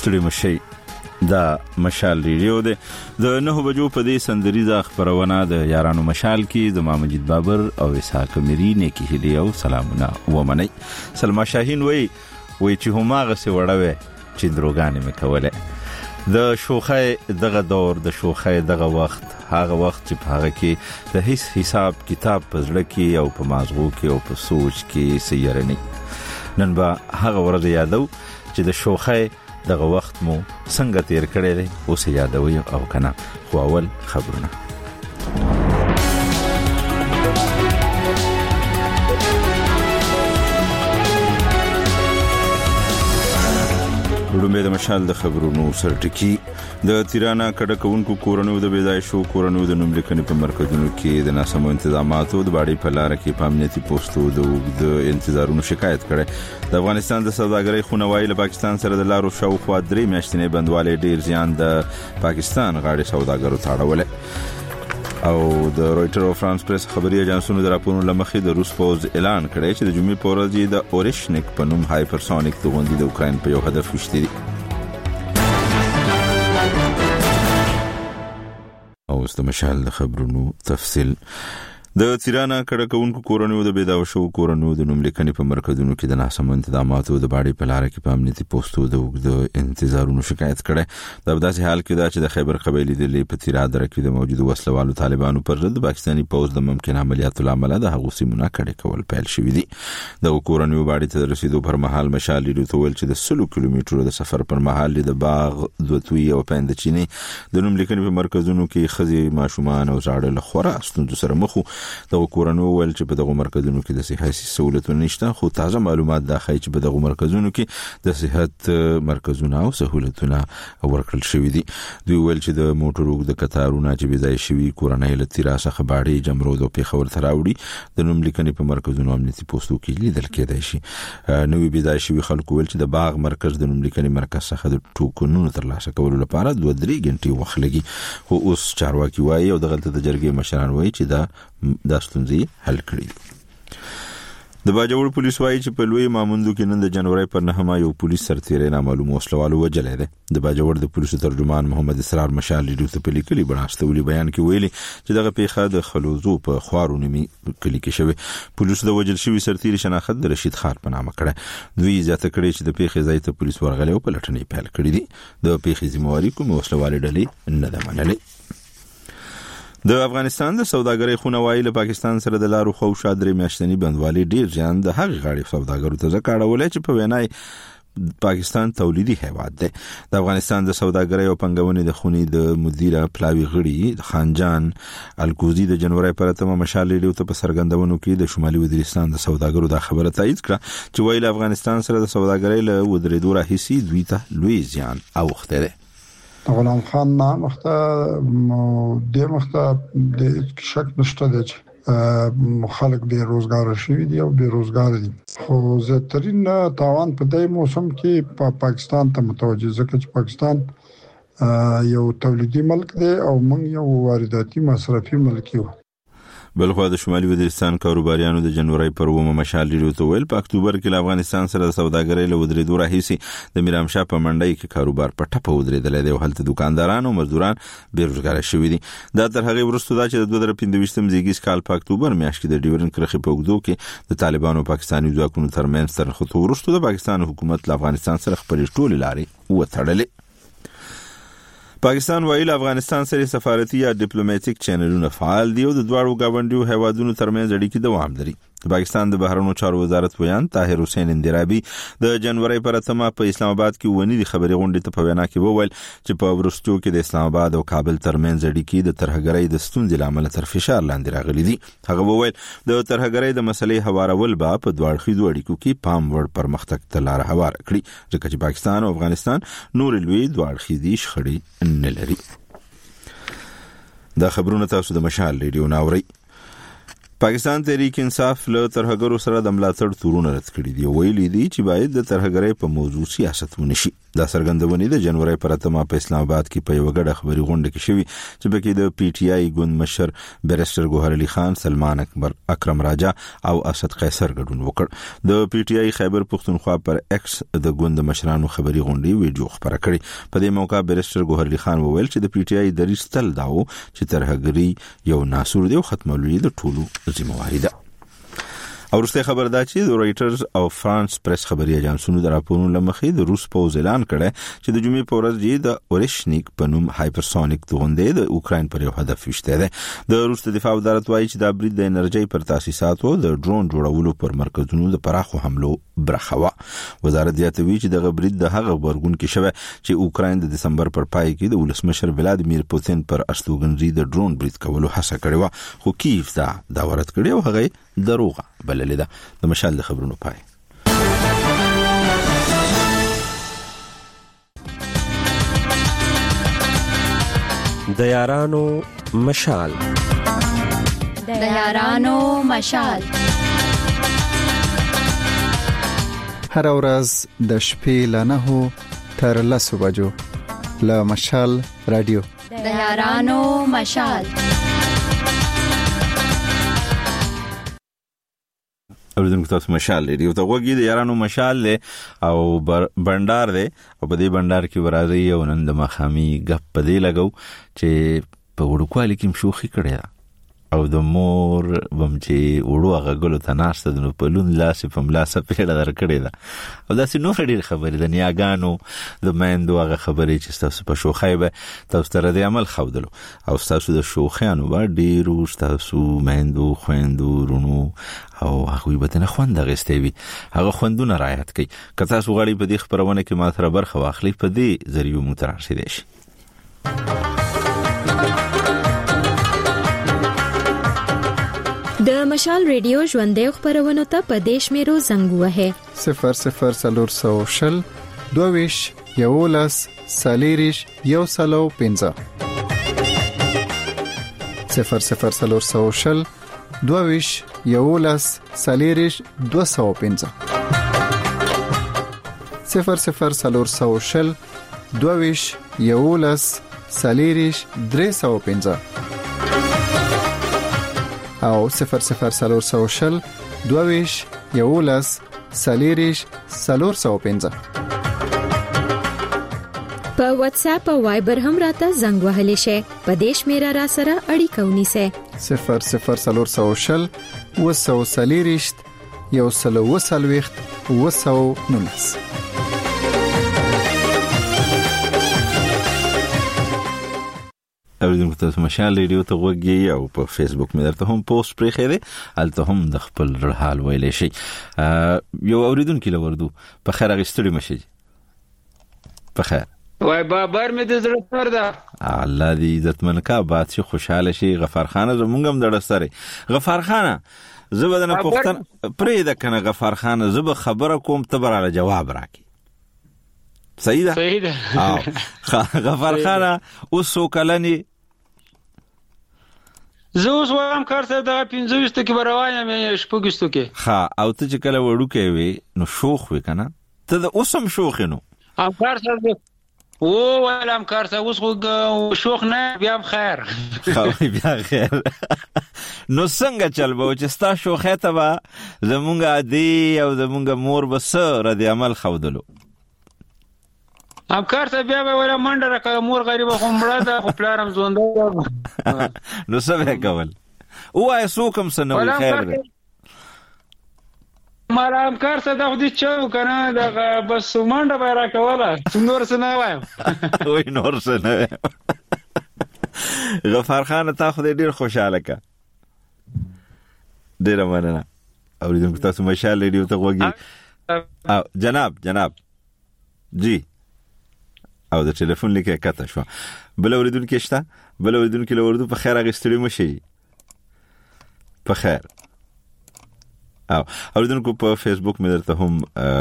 ستړي مشي دا مشال ریډیو ده د 9 بجو په دې سندریزه خبرونه د یارانو مشال کې د مجید بابر او اسحاق مری نه کې هلي او سلامونه ومني. سلمى شاهین وای چې هماغه سي وړوي چې دروګانې مکوله د شوخه دغه دور د شوخه دغه وخت هغه وخت چې په هغه کې د هیڅ حساب کتاب په زړه کې او په مازغو کې او په سوچ کې سیرنی. نن به هغه ورځ یادو چې د شوخه دغه وخت مو څنګه تیر کړی دی اوس یادوي او کنه. خو اول خبرونه. لومړی د مشال د خبرونو سرټکی د تیرانا کډکونکو کورونو د بيدایشو کورونو د نوملیکنې په مرکزونو کې د ناسمو انتظاماتو د باډي په لار کې په امنیتي پوسټو د انتظارونو شکایت کړي. د افغانستان د سوداګرۍ خونوای له پاکستان سره د لارو شاوخوا 3 میاشتې بندواله ډیر زیان د پاکستان غاړي سوداګرو تاړول. او د رويټر او فرانس پریس خبري اجانسونو د راپورونو لمخې د روس پوز اعلان کړی چې د جمعې په ورځ د اورشنیک په نوم هایپرسونیک توغندي د اوکرين په یو هدف وشتي. او است مشال د خبرونو تفصیل. د تیرانا کډکونکو کورونو د بيداوشو کورونو د نوملیکنې په مرکزونو کې د ناسم انتظاماتو د باډي په لار کې په امنیتي پوسټو د انتظارونو شکایت کړي. د داسې حال کې دا چې د خیبر قبایلی د لې په تیرا درکې د موجود وسلوالو طالبانو پر ضد پاکستاني پوز د ممکن عملیاتو لامل د هغو سیمونه کډې کول پیل شوې دي. د کورونو باډي ته رسیدو پر مهال مشال لري تول چې د 100 کیلومترو د سفر پر مهال د باغ دوتوي او پندچینی د نوملیکنې په مرکزونو کې خزي ماشومان او زاړه لخوا ستوند سره مخ د کورونو ول چې په دغه مرکزونو کې د صحي سہولتونه نشته. خو تازه معلومات دا ښيي چې په دغه مرکزونو کې د صحت مرکزونه او سہولتونه ورکړل شوې دي. دوی ول چې د موټرو د قطارونو چې بيځای شوی کورنۍ له تیراسه خبري جمرود او پیښور تراوړي د نوملیکنې په مرکزونو امنیتي پوسټو کې لیدل کېدای شي. نوې بيځای شوی خلکو ول چې د باغ مرکز د نوملیکنې مرکز څخه د ټوکنونو ترلاسه کولو لپاره 2-3 غنټې وخت لګي. خو اوس چارواکي وایي او دغه د جرګې مشران وایي چې دا ستونزې حل کړي. د باجوړ پولیس وایي چې په لوی ماموندو کې نن د جنوري پر 9 یو پولیس سرتیری نامعلوم وسلوالو وجلې ده. د باجوړ د پولیسو ترجمان محمد اسرار مشال لري ته په لیکلي بناستولي بیان کې ویلي چې دغه پیښه د خلوزو په خوارو نیمي کلی کې شوه. پولیسو د وجل شوی سرتیری شناخت د رشید خان په نامه کړه. دوی زیاته کړي چې د پیښې ځای ته پولیس ورغلي او په لټنې پیل کړې دي. د پیښې ذمہواری کوم وسلوال ډلې نه ده منلې. د افغانستان د سوداګرۍ خونوای له پاکستان سره د لارو خو شادري میاشتنی بندوالي ډیر ځان د هغه غاړي سوداګرو ته ځکاړول چې په وینای پاکستان تولیدي هیواد ده. د افغانستان د سوداګرۍ او پنګونې د خونی د مدیره پلاوی غړي خانجان الکوزی د جنوري پر اتمه مشال لري ته په سرګندونو کې د شمالي وزیرستان د سوداګرو د خبره تایید کړه چې ویل افغانستان سره د سوداګرۍ له ودرېدو راهیسي دوی ته لوی زیان اوخته ده. غلام خان نام وخته د مخته د شک نشته دی چې خلک به روزګار شي دي او به روزګار دي. خو زترین تاوان په دې موسم کې په پاکستان ته متوجه ځکه چې پاکستان یو تولیدي ملک دی او موږ یو وارداتي مصرفي ملک یو. بلخو د شمالي وزیرستان کاروباریانو د جنوري پر 1 مشال لري ته ویل په اکتوبر کې افغانستان سره د سوداګرۍ له ودرېدو راهیسي د میرامشاه په منډي کې کاروبار په ټپه ودرېدل دي او هلته دکانداران او مزدوران بیروزګار شوي دي. دا تر هغه وروسته دا چې د 2015 زیږیز کال په اکتوبر میاشت کې د ډیورن کرخي په وګدو کې د طالبانو پاکستاني ځواکونو ترمنځ تر خطو وروسته د پاکستان حکومت له افغانستان سره خپل ټول لارې وتړلې. پاکستان وایي افغانستان سره سفارتي یا ډیپلوماټیک چینلونه فعال دي او د دوه غونډیو هیوادونو ترمنځ اړیکې دوام لري. د پاکستان د بهرنیو چارو وزارت ویان طاهر حسین اندرابي د جنوري پر اتمه په اسلام آباد کې ونی د خبري غونډې ته په وینا کې وویل چې په ورستو کې د اسلام آباد او کابل ترمنځ اړیکې د ترهګرۍ د ستونزې لامل تر فشار لاندې راغلي دي. هغه وویل د ترهګرۍ د مسلې هوارول به په دوه اړخیزو اړیکو کې پام وړ پرمختګ ته لار هوار کړي ځکه چې پاکستان او افغانستان نور لوی دوه اړخیزي شخړې نه لري. دا خبرونه تاسو د مشال ریډیو ناوري. پاکستان تحریک انصاف له ترهګرو سره د ملاتړ تورونه رد کړي دي. ویلي دي چې باید د ترهګرۍ په موضوع سیاست ونشي. دا څرګندونه د جنوري پر 8 په اسلام آباد کې په یو غړ خبري غونډه کې شوې چې پکې د پی ټی آی ګوند مشر بیرسټر ګوهر علي خان، سلمان اکرم راجا او اسد قیصر ګډون وکړ. د پی ټی آی خیبر پختونخوا پر ایکس د ګوند مشرانو خبري غونډې ویډیو خبره کړې. په دې موقع بیرسټر ګوهر علي خان وویل چې د پی ټی آی دریځ تل داو چې ترهګري یو ناسور دی او ختمولو د ټولو ذمہواری ده. او وروسته خبر دا چې د رایټرز او فرانس پریس خبري اژانسونو د راپورونو لمخې د روس پوز اعلان کړی چې د جمعې په ورځ د اورشنیک په نوم هایپرسونیک توغندې د اوکراین پر یو هدف وشته ده. د روس د دفاع وزارت وایي چې دا برید د انرژي پر تاسیساتو د ډرون جوړولو پر مرکزونو د پراخو حملو برخه و. وزارت زیاتوي چې د برید د هغه خبرګون کې شوه چې اوکراین د دسمبر پر پای کې د ولسمشر ولادیمیر پوتین پر استوګنځي د ډرون برید کولو هڅه کړې و، خو کیف دا ورت کړی او هغه دروغه بللې ده. د مشال د خبرونو پای. د یارانو مشال، د یارانو مشال. هر ورځ د شپې له 9 تر 10 بجو له مشال رادیو. د یارانو مشال. اوریدونکو تاسو مشال لري او ته وګورئ د یارانو مشال له او بندار دی او په دې بندار کې ورازي او نن د مخامي غپ په دې لګو چې په وړوکوالي کې شوخي کړی او د مور بم چې وړو هغه ګلو ته ناشته د په لون لاس په ملاسه پیړه در کړی دا او دا سينو ډېر خبرې د نیاګانو د مېندو هغه خبرې چې تاسو په شوخای به تاسو تر دې عمل خودلو او تاسو د شوخیانو با ډیرو تاسو مېندو خويندو رونو او هغه به نه خوند غستوي هغه خوندونه رعایت کوي. که تاسو غواړئ په دې خبرونه کې ما سره برخه واخلئ په دې ذریعہ مو تر رسیدئ شي. د مشال ریډیو ژوندې خبرونه ته په دیش میرو زنګ وهه 00400 22 یولس سالیریش یو سلو 15 00400 22 یولس سالیریش 215 00400 22 یولس سالیریش 315 او 00400 22 یولس سالیریش 315 په واتس اپ او وایبر هم راته زنګ وهلی شي. په دیش میرا را سره اړیکه ونیسه 00400 وسو سالیریش یو سلو وسلويخت وسو نونس. اوریدونکو تاسو مشال ریډیو ته وګورئ او په فیسبوک مې درته هم پوسټ پرې خېده الته هم د خپل حال ویلې شي. یو اوریدونکو لوردو په خیر غستړي مشي په خیر وای بابر مې د زړه سر ده الله دې عزتمن کا باد شي خوشاله شي. غفار خان زمونږ هم دړه سره غفار خان زبدنه پختن پرې د کنه غفار خان زب خبره کوم تبراله جواب راکې صحیح ده او غفار خان اوس وکلنی زه اوس وایم کار سره د 15 کې بروانه مې شپږستو کې ها او ته چې کله وړو کې وي نو شوخ وي کنه ته د اوسم شوخ نو ام کار سره او ولم کار سره اوس شوخ نه بیا خیر خو بیا خیر نو څنګه چل به چې ستا شوخه ته با زمونږه دی او زمونږه مور بس را دي عمل خودلو ام کار ته بیا به ولا منډه راکړه مور غریب خو مړه ده خو پلارم زونده نو څه وکول او ایسو کوم سنو خیر ده مالا ام کار ته د دې چاو کنه دا بس منډه به راکوله نور څه نه وایم وای نور څه نه غفار خان ته خو ډیر خوشاله کا ډیر مننه اوریدونکو تاسو مشال ریډیو ته وګورئ او جناب جی او د ټلیفون لیکه کته شو بل اوریدونکو شته بل اوریدونکو لوردو په خیر غستړي مشي په خیر او اوریدونکو په فیسبوک مې درته هم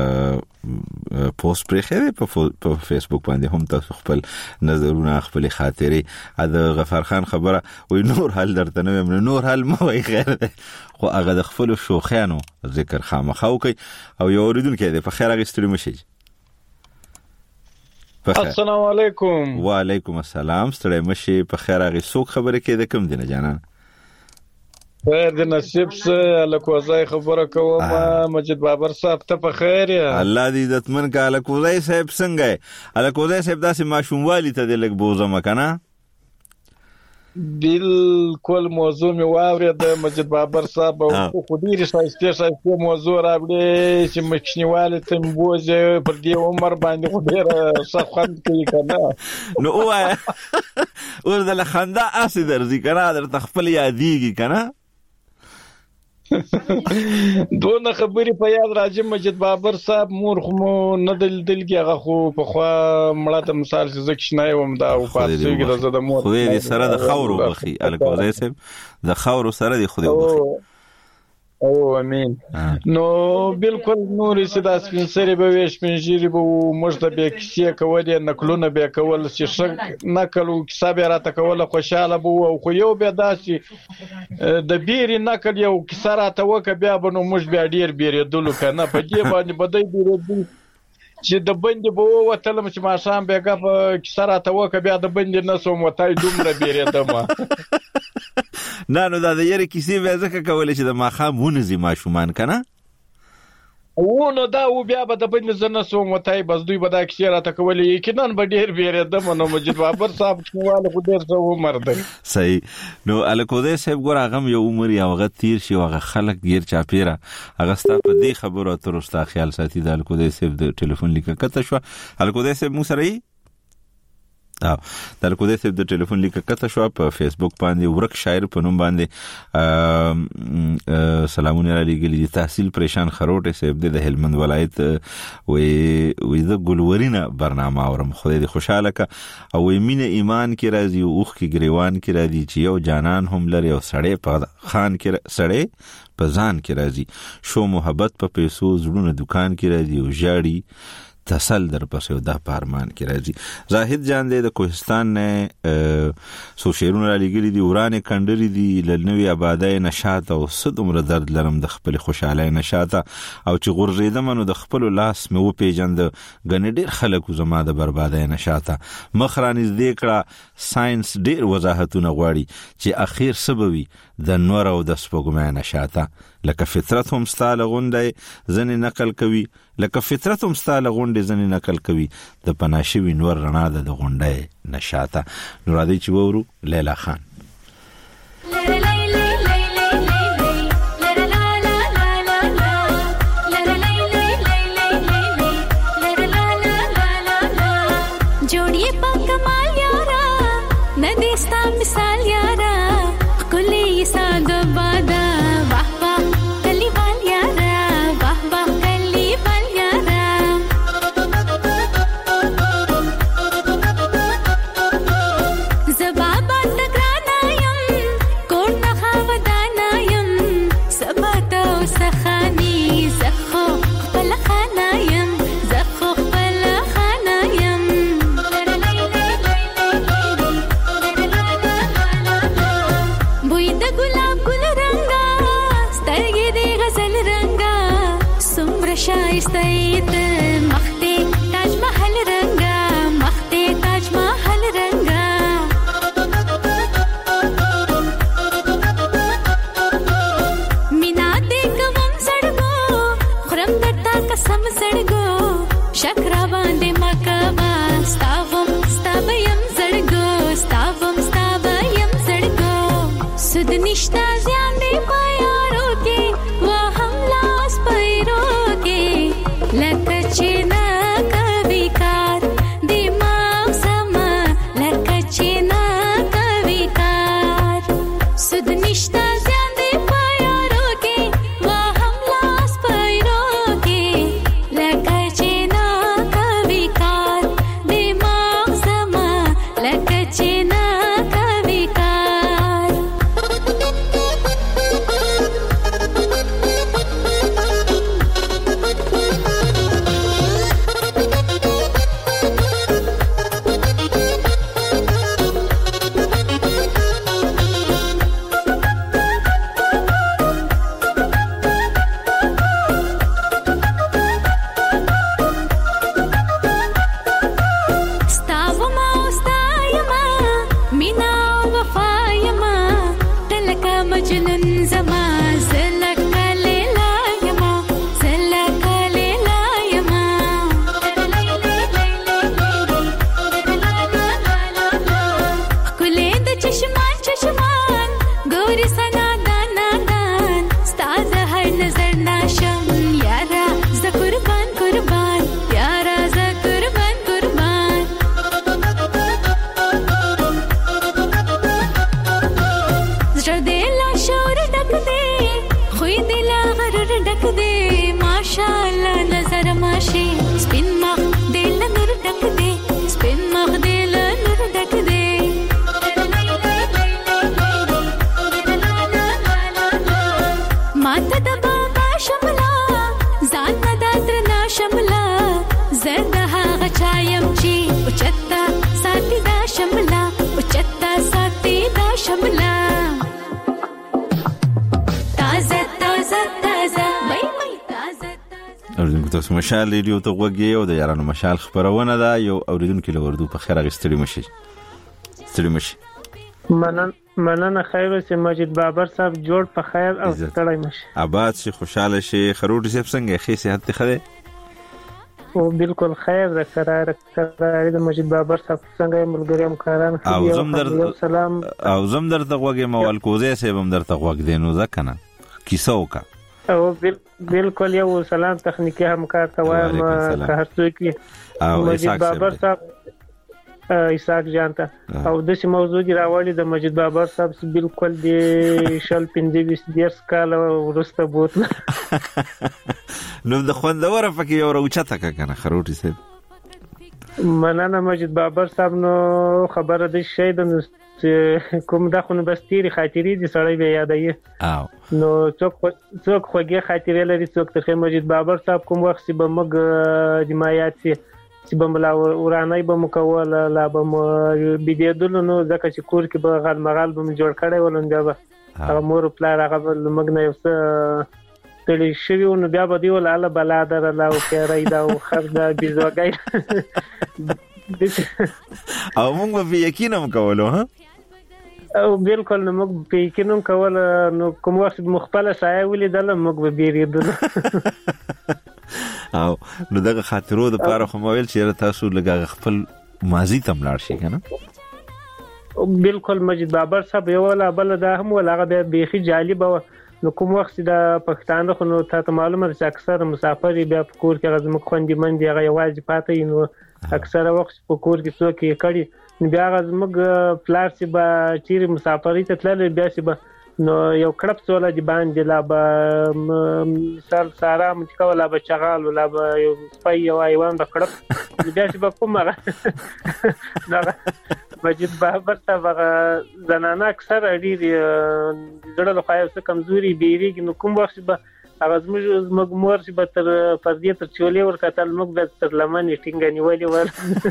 پوسټ پرې خېده په فیسبوک باندې هم تاسو خپل نظرونه خپل خاطرې د غفار خان خبره وي نور حل درته نو نور حل مو وي خیر ده خو هغه د خپل شوخیانو ذکر خامخاو کوي او یو اوریدونکو دې په خیر غستړي مشي السلام علیکم. وعلیکم السلام. ستړی مشي په خیر. هغه څوک خبره کې د کوم دینه جانان؟ خیر د نصیب سره الکوزای خبره کوم. مجید بابر صاحب ته په خیر یا الله دې عزتمن کا. الکوزای صاحب څنګه؟ الکوزای صاحب داسې ماشوموالي ته د لګ بوزم کنه. بالکل موضوع می واورید د مجید بابر صاحب او خو ډیره شایسته موضوع راوړي چې مخنیواله تم بوزه پر دې عمر باندې خو ډیره صفخند کوي کنه. نو اور د لخندا اسی درځي کنه در تخپل یادېږي کنه. دونه خبرې په یاد راځي. مجید بابر صاحب مور خو نه دلګي هغه خو په خوا مړه ته مثال چې زکه شنای وم دا او پاتېږي د زده مور خو دې سره د خاورو بخي الکوزای صاحب د خاورو سره دی خو دې بخي. او امين. نو بالکل نور سدا سپینسری به ویش منجری به مجد به کیسه کولې نقلونه به کول چې شک نقل او کیسه به راته کوله خوشاله بو او خو یو به داسي د بیري نقل یو کیسه راته وک بیا بنو مج بیا ډیر بیري دلو کنه په دې باندې بدای بیري چې د بندې به وتلم چې ما شام به په کیسه راته وک بیا د بندې نسوم وتای دومره بیري دمه. نو دا د یری کیسې به ځکه کولې چې د ماخام ونزي ماشومان کنه. نو دا و بیا به د بند زنه سو متای بس دوی به دا کیسه راته کولې یقینا به ډیر بیره د منو مجید بابر صاحب کوواله خو ډیر څو عمر دی. صحیح. نو الکوزای صاحب ګور هغه یو عمر یو غت تیر شي هغه خلک غیر چاپیره هغه ستا په دې خبرو ترستا خیال ساتي. د الکوزای صاحب د ټلیفون لیکه کته شو. الکوزای صاحب مو سره د الکوزای صاحب د ټلیفون لیکه کته شو په فیسبوک باندې ورک شاعر په نوم باندې سلامونه را لګلي. تحصیل پریشان خروټه صاحب د هلمند ولایت وې د ګلورینه برنامه اورم. خدای دې خوشاله کا او مینه ایمان کې راځي او اوخ کې گریوان کې راځي چې یو جانان هم لري او سړی په خان کې سړی په ځان کې راځي. شو محبت په پیسو زړونه دکان کې راځي او ژاړي تسل در پسو دا پارمان کی راځي. زاهد جان دې د کوهستان نه سو شیرونه را لګلي دي ورانه کندري دي لنوي آبادای نشاط او صد عمر درد لرم د خپل خوشاله نشاط او چې غورځیدم نو د خپل لاس مې و پیجند غنډ ډیر خلکو زما د بربادای نشاط مخرانیز دې کړه. ساينس ډیر وضاحتونه غواړي چې اخیر سبوي د نور او د سپوږمۍ نشاط لکه فطرت هم ستاله غونډه ځنې نقل کوي. لکه فطرت هم ستاله غونډه ځنې نقل کوي. د پناشوي نور رڼا د غونډه نشاط. نو راځي چې وورو لیلا خان. مثال یارا کلی ساگ بادا واہ واہ کلی بال یارا واہ واہ کلی بال یارا زبابا تگرانایم کون نخاودانایم سباتا و سخانی زخو خپل خانایم زخو خپل خانایم شایسته مخته تاج محل رنگا مخته تاج محل رنگا مینا دیکوم سړګو خرم درتا قسم سړګو شکر باندې مکوا ستاوم سړګو ستاوم سړګو سود نشتا ځان دی پایارو کې وا هم لاس پیرو لکچنا کبھی کار دماغ سما لکچنا کبھی کار سود نشتا زیان دی پایارو کې وا هم لاس پیرو کې لکچنا کبھی کار دماغ سما لکچنا کبھی کار جنون زما زلک لیلا یما زلک لیلا یما کله د چشمان چشمان ګوري سنا دانا دان ستاد هر نظر ناشم یارا ز قربان قربان یارا ز قربان قربان زړه دې لا شور ډک دې خوې دې لا غرور ډک دې ماشاءالله نظر ماشي سپین مخ دې لا نور ډک دې سپین مخ دې لا نور ډک دې ماته د بابا شملا ځان نه داتر نه شملا زنده هغه چایم چې اوچتا ساتي دا شملا اوچتا ساتي دا شملا تازه تازه تازه وای وای تازه اوریدونکو تاسو مشال ریډیو ته غوږی او د یارانو مشال خبرونه ده یو اوریدونکو له وردو په خیر غستړي مشي مننه خیر سي مجید بابر صاحب جوړ په خیر او ستړی مشي آباد شي خوشاله شي خروټ صاحب څنګه خې صحت خده او بالکل خیر د قرار د مجید بابر صاحب څنګه ملګری همکاران او سلام او زم درته غوږی مول کوزه سه بم درته غوږ دینو ځکنه کیسه وکا او بالکل یو سلام تخنیکی همکار ته وایم که هر څوک مجید بابر صاحب اسحاق جانتا او د څه موضوع دی راوړی د مجید بابر صاحب بالکل دی شل 25 کال ورسته بوت نو د خوندوره فکر یو راوچته کنه خروټی صاحب مننه مجید بابر صاحب نو خبره د شي د کوم د خو بس تیری خاطرې دي سړی به یادایي نو څوک خوږه خاطرې لري څوک ته مجید بابر صاحب کوم وخت به موږ جماعت چې بملا ورانای به مکول لا به بيدل نو ځکه چې کور کې به غل مغال به جوړ کړي ولنده به هغه مور پلا هغه مګ نه یو څه تړي شوی نو بیا به دی ول الله بلا در الله او خیرای دا او خردا بيزوګای او موږ به یقینم کولو ها او بالکل نو موږ په یقینم کول نو کوم وخت مخبله سایه ولیدل موږ به بیریدل او نو دغه خاطرو د پاره خو مویل چې تاسو لګا خپل ماضی تم لاړ شي کنه بالکل مجید بابر صاحب یو ولا بل دا هم ولا هغه بيخي جالب نو کوم وخت د پښتانه خو نو ته معلومه ده چې اکثر مسافر بیا په کور کې غزم خوندې مندي هغه یوازې پاتې نو اکثر وخت په کور کې څوک یې کړي بیا غزمګ پلار سي با چیرې مسافرۍ ته تلل بیا سي با نو یو کړپ څوله دی باندې لا به مثال سارا متکو لا به چغال ولا به یو سپي یو ایوان د کړپ بیا چې به کومه مجید بابر صاحب زنانه اکثر ډیر زړه له خایو څخه کمزوري بیریږي نو کوم وخت به هغه زموږ مور چې به تر پردې تر چولې ورکتل موږ به تر لمنې ټینګه نیولې ور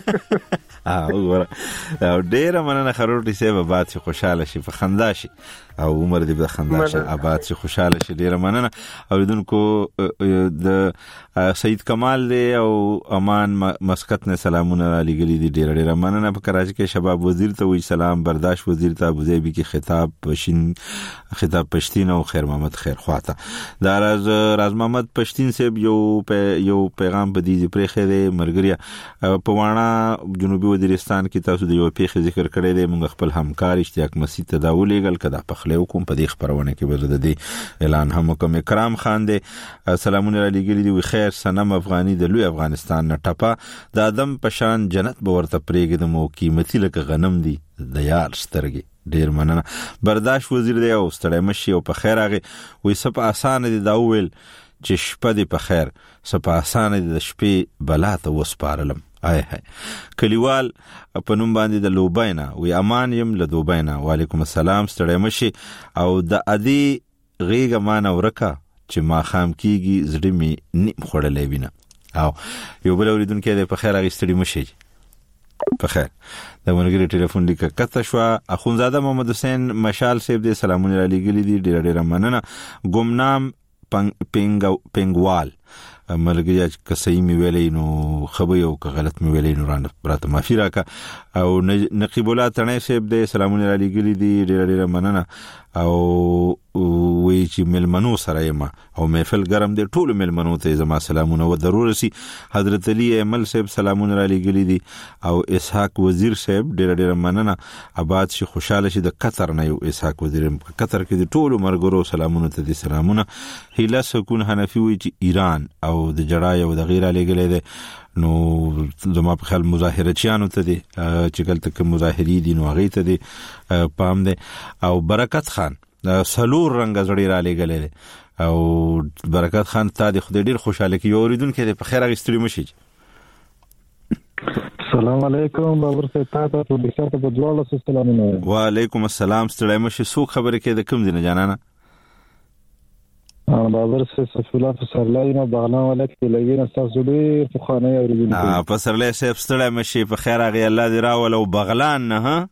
او ډیر مننه خروټي سیب آباد شي خوشاله شي په خندا شي او عمر دې په خندا شي آباد شي خوشاله شي ډیر مننه اوریدونکو د سید کمال دی او امان مسقط نه سلامونه علی ګلی دی ډیر مننه په کراچي کې شباب وزیر ته وی سلام برداشت وزیر ته ابوظبي کې خطاب پښتين او خیر محمد خیر خواته دا راز محمد پښتين صاحب یو پیغام په دې پرې خېده مرګریا په وانا جنوبي وزیرستان کې تاسو د یو پیښه ذکر کړی دی موږ خپل همکار اشتیاق مسیح تداول لګل کدا په خله حکومت په دې خبرونه کې ورته دی اعلان هم کوم اکرام خان دی سلامونه علی ګلی دی خیر سنم افغاني د لوی افغانستان نه ټپه د ادم پشان جنت به ورته پرېګد مو قیمتي لکه غنم دی د یار سترګي ډیر مننه برداشت وزیر دی او ستړی مشي او په خیر هغه وې سپ اسانه دی دا ویل چې شپه دی په خیر سپ اسانه دی د شپې بلا ته وسپارلم آی کلیوال په نوم باندې د لوبینا وی امان يم له دوبینا وعلیکم السلام ستړی مشي او د ادي غیګه مان ورکا چې ما خام کیږي زړه می نیم خړلې وینه او یو بل اوریدونکو د په خیر هغه ستړي مشي په خیر د مرګري ټلیفون لیک کته شو اخونزاده محمد حسین مشال صاحب دې سلامونه علی ګلی دي ډیر مننه ګمنام پنګوال ملګری چې صحیح می ویلې نو خبر یو که غلط می ویلې نو راته معافي راکا. او نقیب الله تڼۍ صاحب دې سلامونه علی ګلی دي ډېر مننه او وی چې ملمنو سره یم او محفل ګرم دي ټول ملمنو ته زما سلامونه و ضرور سي. حضرت علی ایمل صاحب سلامونه علی ګلی دي او اسحاق وزیر صاحب ډېر مننه آباد شي خوشاله شي د قطر نه یو اسحاق وزیر قطر کې د ټول مرګرو سلامونه ته دي سلامونه. هیله سکون حنفي وی چې ایران او د جړای او د غیر علی ګلی دي نو زما په خیال مظاهره چانو ته دي چې کله تک مظاهری دي نو هغه ته دي پام دي. او برکت خان سلور رنگ زړی را لګلې او برکت خان ته د خدای ډیر خوشاله کی اوریدونکو په خیر غستړي مشي. السلام علیکم بابر صاحب تاسو ته د شرط په دواله سلامونه. وعلیکم السلام ستړي مشي. سو خبره کې د کوم دینه جانانه بابر صاحب سفیلا فسرلای نو بغلان ولایت کې لګین تاسو ډیر په خانه اوریدونکو فسرلای صاحب ستړي مشي په خیر غي الله دې راول او بغلان نه ها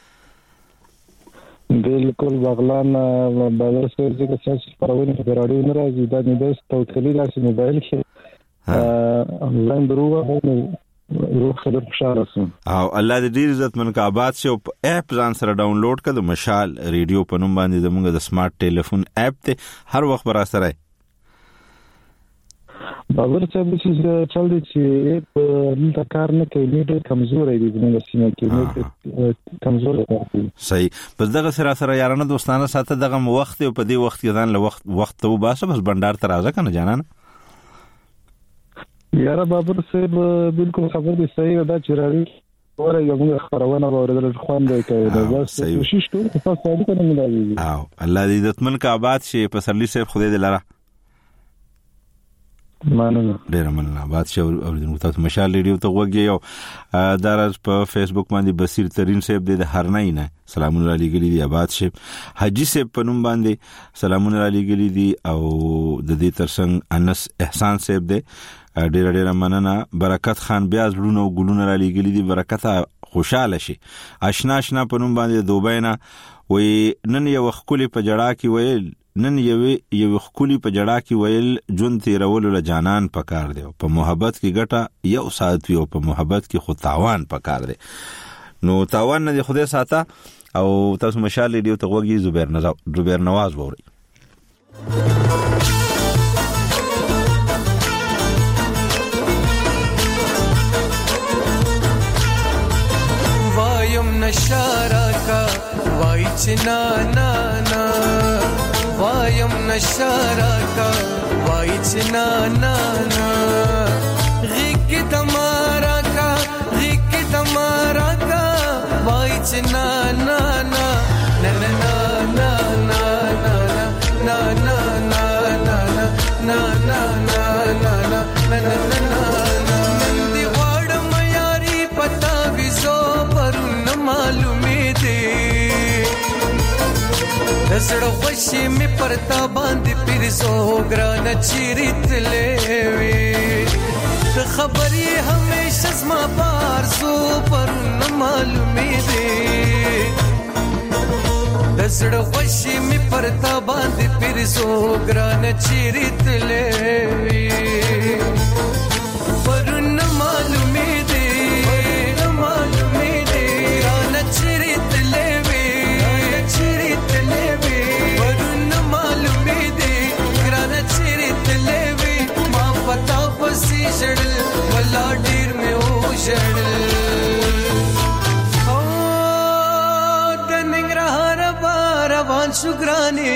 بالکل بغلان بابر صاحب چې تاسو پرونه په راډیو نه راځي دا نه د توکلی لاس موبایل کې آنلاین دروغه روح خبر خوشاله سم او الله دې ډیر عزت من کا آباد شو اپ ځان سره ډاونلوډ کړه د مشال ریډیو په نوم باندې زموږ د سمارټ ټلیفون اپ ته هر وخت برا سره بابر صاحب چې چل دي چې په کار نه کوي ډېر کمزوري دي زموږ سیمه کې کمزوري دي. صحیح بس دغه سره یارانه دوستانه ساته دغه وخت په دې وخت کې ځان له وخت ته وباسه بس بندر ته راځه کنه جانان. یاره بابر صاحب بالکل خبر دي صحیح ده چې راوي وره یو خبرونه اوریدل خوان دی کوي بس کوشش کوم تاسو ته کنه ملایي او الله دې عزتمن کا آباد شي په سرلی صاحب خدای دې لاره مننه ډیر مننه. آباد شي اوریدونکو تاسو مشال ریډیو ته وګورئ او دراز په فیسبوک باندې بصیر ترین صاحب دې هرنۍ نه سلامونه علی ګلی دی. آباد شي حاجی صاحب په نوم باندې سلامونه علی ګلی دی او د دې ترڅنګ انس احسان صاحب دې ډیر مننه. برکت خان بیا زړونو ګلونه را لګلی دي برکت خوشاله شي. آشنا په نوم باندې دوبینا وې نن یو خولي په جړه کې ویل نن یو خولي په جړه کې ویل جون تیرول له جانان پکار دی په محبت کې ګټه یو ساعت وي او په محبت کې خو تاوان پکار دی نو تاوان نه خدای ساته. او تاسو مشال دی ته وګي زبیر نواز ووري. نشارا کا وای چنا نا نا وایم نشارا کا وای چنا نا نا غیک تمہارا کا غیک تمہارا کا وای چنا نا نا نا نا نا نا نا نا نا نا نا نا نا نا نا دی واړ میاري پتا وزو معلومه دي زړه خوشي می پرتا باندې پیرزو ګران چیرتلې وي ته خبري همیشه زما بار سو پر معلومه دي زړه خوشي می پرتا باندې پیرزو ګران چیرتلې وي پر معلومه دي ولا ډیر مې او شړل او د ننګرهار روان شو ګراني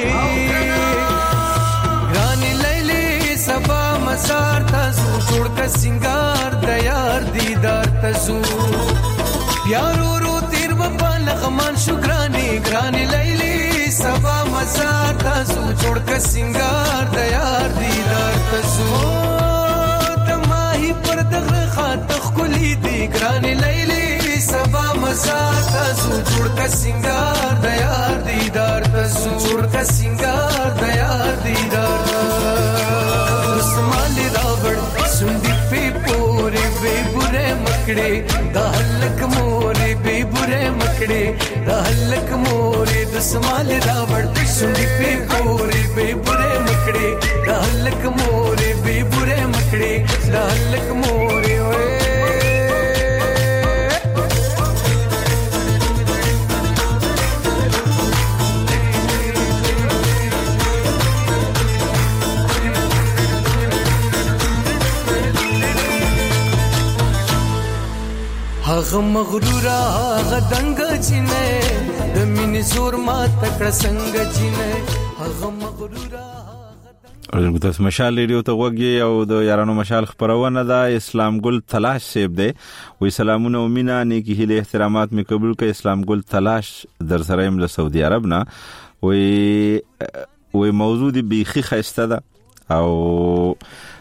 لیلی سبا مزار تاسو جوړ کا سنگار د یار دیدار تاسو پیارو رو تیر په لغمان شو ګراني لیلی سبا مزار تاسو جوړ کا سنگار د یار دیدار تاسو پر دغه خاطر خولي دي ګراني لیلی سبا مزا تاسو جوړ کا سنگار د یار دیدار تاسو جوړ کا سنگار د یار دیدار اسمال راوړ سندي په پورې به بره مکړې د هلک مورې به بره مکړې د هلک مورې د اسمال راوړ سندي په پورې به بره مکړې د هلک مورې به بره مکړې هغه مغرور هغه دنګ چینه د مینې زور ما تکړه څنګه چینه هغه مغرور ورته تاسو مشال ریډیو ته وګورئ او د یارانو مشال خبرونه ده. اسلام ګل تلاش سیب دی وی سلامونه او مینا نیکی هله احترامات می قبول کړئ. اسلام ګل تلاش در سره یم له سعودي عرب نه وی موضوع دی بیخي خسته ده او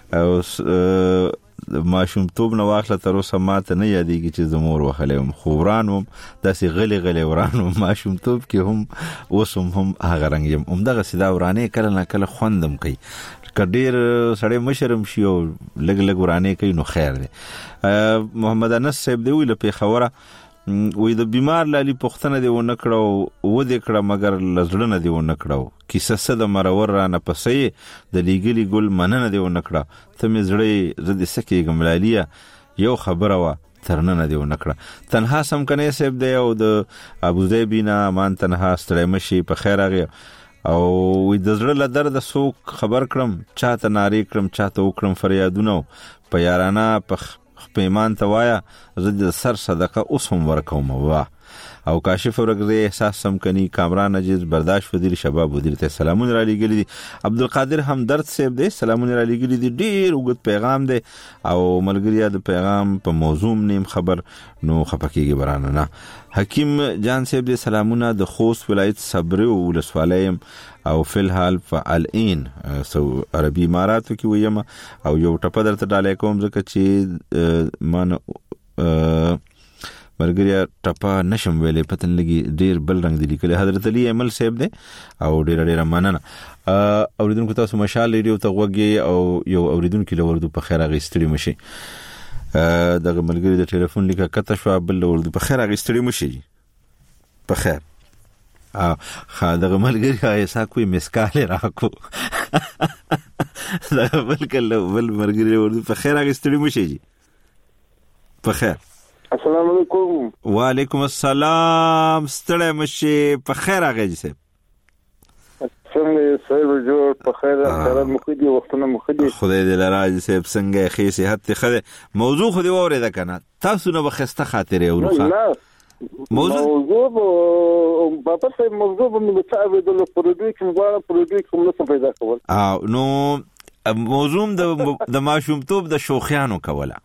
ماشوم توب نو واخله تر اوسه ماته نه یادېږي چې زمور وخلم خورانم داسې غلي ورانم ماشوم توب کې هم اوسم هم هغه رنګ يم همدغه سیدا ورانه کله نه کله خوندم کوي کډیر سړی مشرم شي او لګ ورانه کوي نو خیر دی. محمد انس صاحب دی ویل په خبره وې د بیمار لالي پختنه دی و نکړو و دې کړه مگر لزړنه دی و نکړو کیسه صد مرور را نه پسې د لیګلی ګل مننه دی و نکړه ته مې زړې زدي سکه ګملالیا یو خبره وا ترنه دی و نکړه تنها سم کنه سیب دی او د ابو ظبی نه مان تنها ستړی مشي په خیر هغه او وې د زړه له درد سوک خبر کړم چاته ناری کړم چاته وکړم فریادونه په یارانه په پیمان توایا زد سر صدقه اوس هم ورکوم وا او کاشف ورغه احساس سم کني کامران عزیز برداشت وزیر شباب وزیر ته سلامونه را لګلی دي. عبدالقادر همدرد صاحب دی سلامونه را لګلی دي ډیر وګت پیغام دی او ملګری د پیغام په موضوع نیم خبر نو خپکیږي برانه نه. حکیم جان صاحب دی سلامونه د خوست ولایت صبر او ولسوالیم او فل حال فعلین سو عربي اماراتو کې ویم او یو ټپ درته ډالې کوم ځکه چې من مرګریا ټپا نشم ویلې پتن لګي ډیر بل رنگ دي لیکل حضرت علي عمل صاحب دی او ډیر مننه. اوریدونکو تاسو مشال ریډیو ته وګورئ او یو اوریدونکو له وردو په خیر غیستړي مشي دغه ملګری د ټلیفون لیکه کته شو بل وردو په خیر غیستړي مشي په خیر دغه ملګری ایسا کوئی مسکال راکو دغه بل ملګری وردو په خیر غیستړي مشي په خیر. السلام علیکم. وعلیکم السلام ستړی مشي په خیر هغه جی صاحب څنګه صاحب جوړ په خیر سره مخدي وختونه مخدي خدای دې لراج صاحب څنګه خې صحت خله موضوع خو دې وره ده کنه تاسو نو بخسته خاطر یو روخه موضوع بابا صاحب موضوع په متعب د پروډکټ مبارک پروډکټ کوم څه پیدا کول نو موضوع د ماشوم توپ د شوخیانو کوله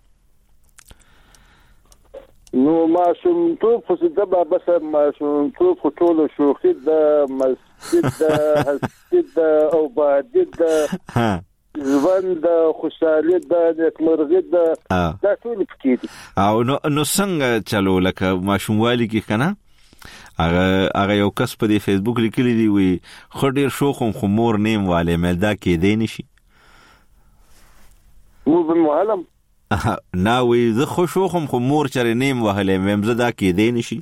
نو ماشوم توپ خو د بابا صاحب ماشوم توپ خو ټول شوخي د مسجد د حسد او بادید ژوند د خوشحالي د نکمرغي د ټول پکې او نو څنګه چلو لکه ماشوم والی کې کنه هغه یو کس په فیسبوک لیکلی دی وی خو ډیر شوخم خو مور نیم والے ملدا کې دی نشي مو به معلم نا وی زه خوشوخم خو مور چرې نیم وهلې مم زدا کې دی نشي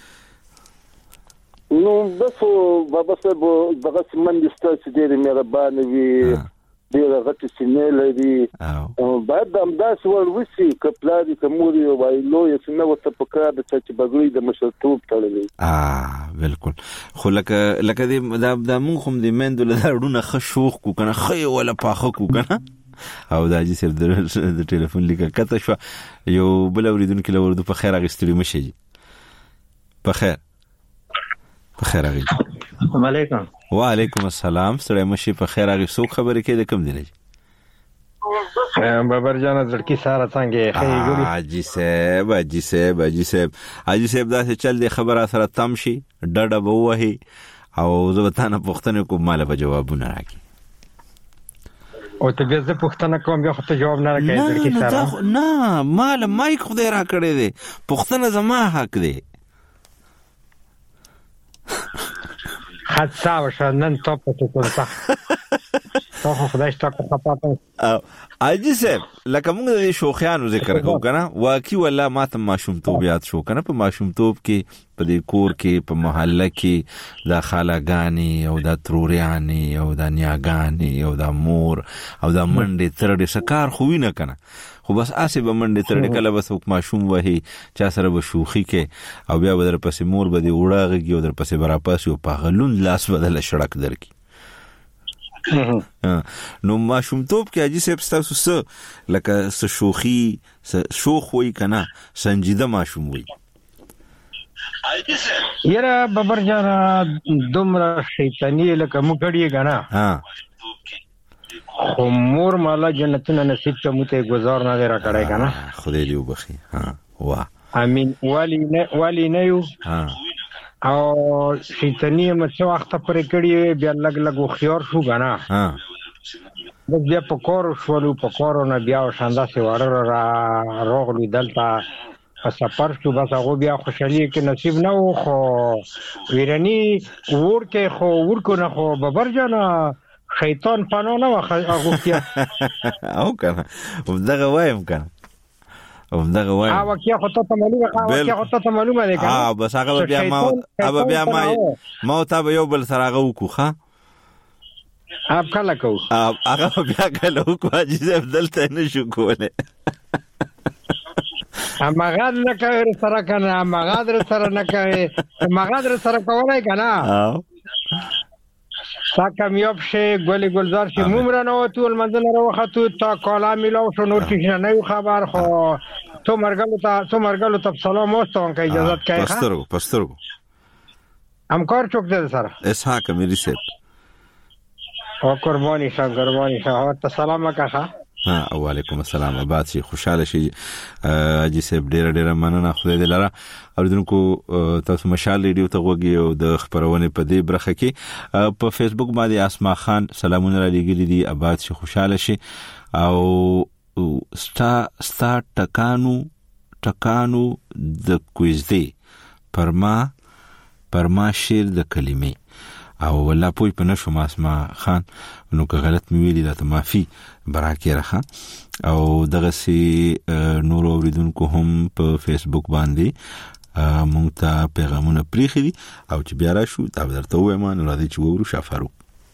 نو بس بابا صاحب دغه سمند ستاسو ډېر مهربان وي ډېر غټ سینې لري او بعد امداس وروسی کپلاري کوموري وایلو یې نو ته پکا د چې بغوی د مشرتوب تړلې بالکل خو لکه دې دا مونږ هم دې مندل لرونه خشوخ کو کنه خې ولا پاخه کو کنه او دا جی صاحب د ټلیفون لیکه کته شو یو بل اوریدونکو له ورته په خیر غستړي مشي په خیر غي. السلام علیکم. وعلیکم السلام سره مشي په خیر غي سو خبرې کې د کم دی نه بابر جان زړکی ساره څنګه خیر ګوري حاجی صاحب دا څه چل دی خبره سره تم شي ډډه بوهي او زه وتانه پښتنه کوم مال په جوابونه راکې او ته به زه پښتنه کوم بیا خو ته جواب نه راکې زړکی ساره نه مال مایک خو دې را کړې دي پښتنه زما حق دی حادثه وشنن ټاپ ته څه خو خدای شته کو پاتې اجي صاحب لکه موږ د شوخیانو ذکر کوو کنه واقعي ولا ماته ماشوم توبيات شو کنه په ماشوم توب کې په دې کور کې په محله کې د خالاګانی او د تروريانی او د نیاګانی او د مور او د منډه ترډه سکار خو وینه کنه خو بس اسه به منډه ترډه کله بس ماشوم وهي چا سره به شوخي کې او بیا بدر پسې مور به دی وړاږي او در پسې برا پاسو په غلون لاس بدل شړک درکې نو ماشوم توپ کې اجي صاحب تاسو لکه شوخي شوخ وای کنه سنجیده ماشوم وای یره بابر جان دومره شیطانی لکه مګړی غنا خو مور مالا جنتونه نصیب ته مته گزار نه را کړای کنه خدای دې وبخي واه امين والی نه یو او شیطانی مڅ وخت پرې کړی بیا لګ لګ خيار شو غنا بیا پکور شولو پکور نه بیا شاندا سي وړ را روغلی دلته سفر شو بس هغه بیا خوشالي کې نصیب نه و خو ویرانی ورکه خو ورکو نه خو بابر جان شیطان پانو نه واغوتیا او کنه دغه وایم کنه او کیا خو ته معلومه ده کنه بس هغه بیا ما ته یو بل سره هغه وکوخه اب کله کو هغه بیا کله وکړه چې دلته نشو کوله مغاد نه کوي سره کنه مغاد سره نه کوي مغاد سره کولای کنه تا کامیاب شي ګولي ګلزار شي مومره نو ټول منځل راوخته تا کالا میلو شو نور څه نه خبر خو تو مرګلو ته سلام واستون که اجازه کوي پسترګو همکار چوک ده سره اسحاق میری سیب او قربانی شاه ته سلام وکړه وعلیکم السلام آباد شي خوشاله شي اجي سیب ډېر مننه خدای دې لاره اوریدونکو تاسو مشال ریډیو ته وګورئ او د خبرونه په دې برخه کې په فیسبوک باندې اسما خان سلامونه را لګیلي دي آباد شي خوشاله شي او ستا ټکانو د کویز دی پرما شیر د کلمې او ولا پوی په نشو اسما خان نو که غلط می ویلی دا ته معافي برکه راخه او دغه سي نور اوریدونکو هم په فیسبوک باندې مونږ ته پیغامونه پریخي دي او چې بیا راشو دا درته وایم نو راځي چې وورو شافارو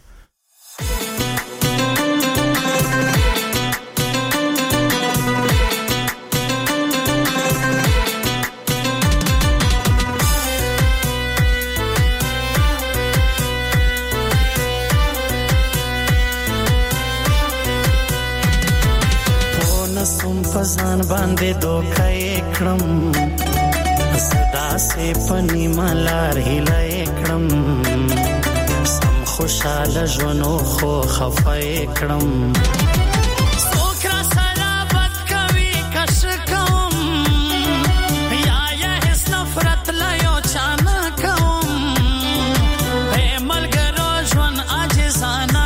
فزان باندې دوکای کړم صدا سے پنی مالار هلای کړم سم خوشاله ژوندو خو خفای کړم سوکرا سره بد کوي کش کوم یا هیڅ نفرت لا یو چانا کوم هه ملګرو ژوند عاجزانه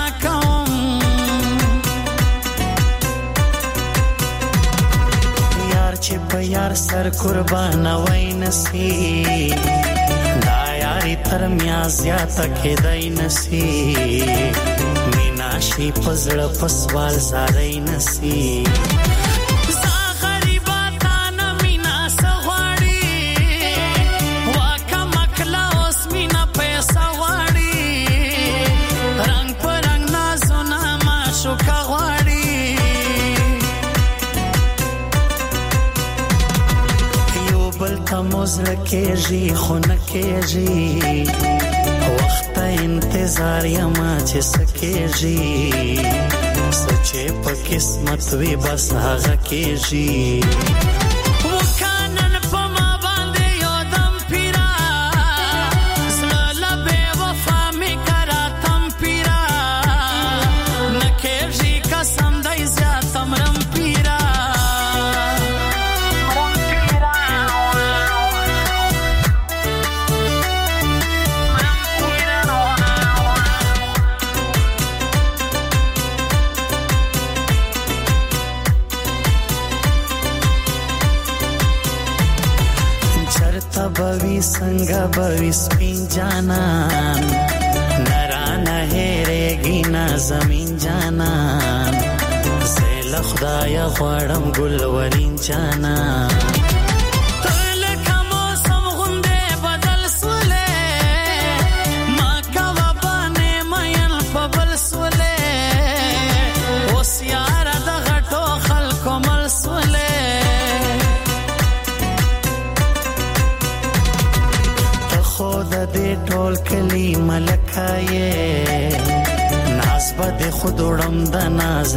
یار سر قربان وای نسی دا یاری تر میا زیات کېدای نسی مینا شي پزړ پسوال زارای نسی موزل کېږي خو نه کېږي وخت انتظار یما چې سکېږي سچې په قسمت وي بس هغه کېږي وکانن په ما باندې یو دم پیرا زړه به وفا مې کرا تم پیرا نه کېږي قسم دای زیات امرم پیرا بوي څنګه بوي سپین جانان نرانه هېرېږي نه زمين جانان زه له خدایا غواړم ګلورین جانان ټول کلی ملکای ناز بده خودړم د ناز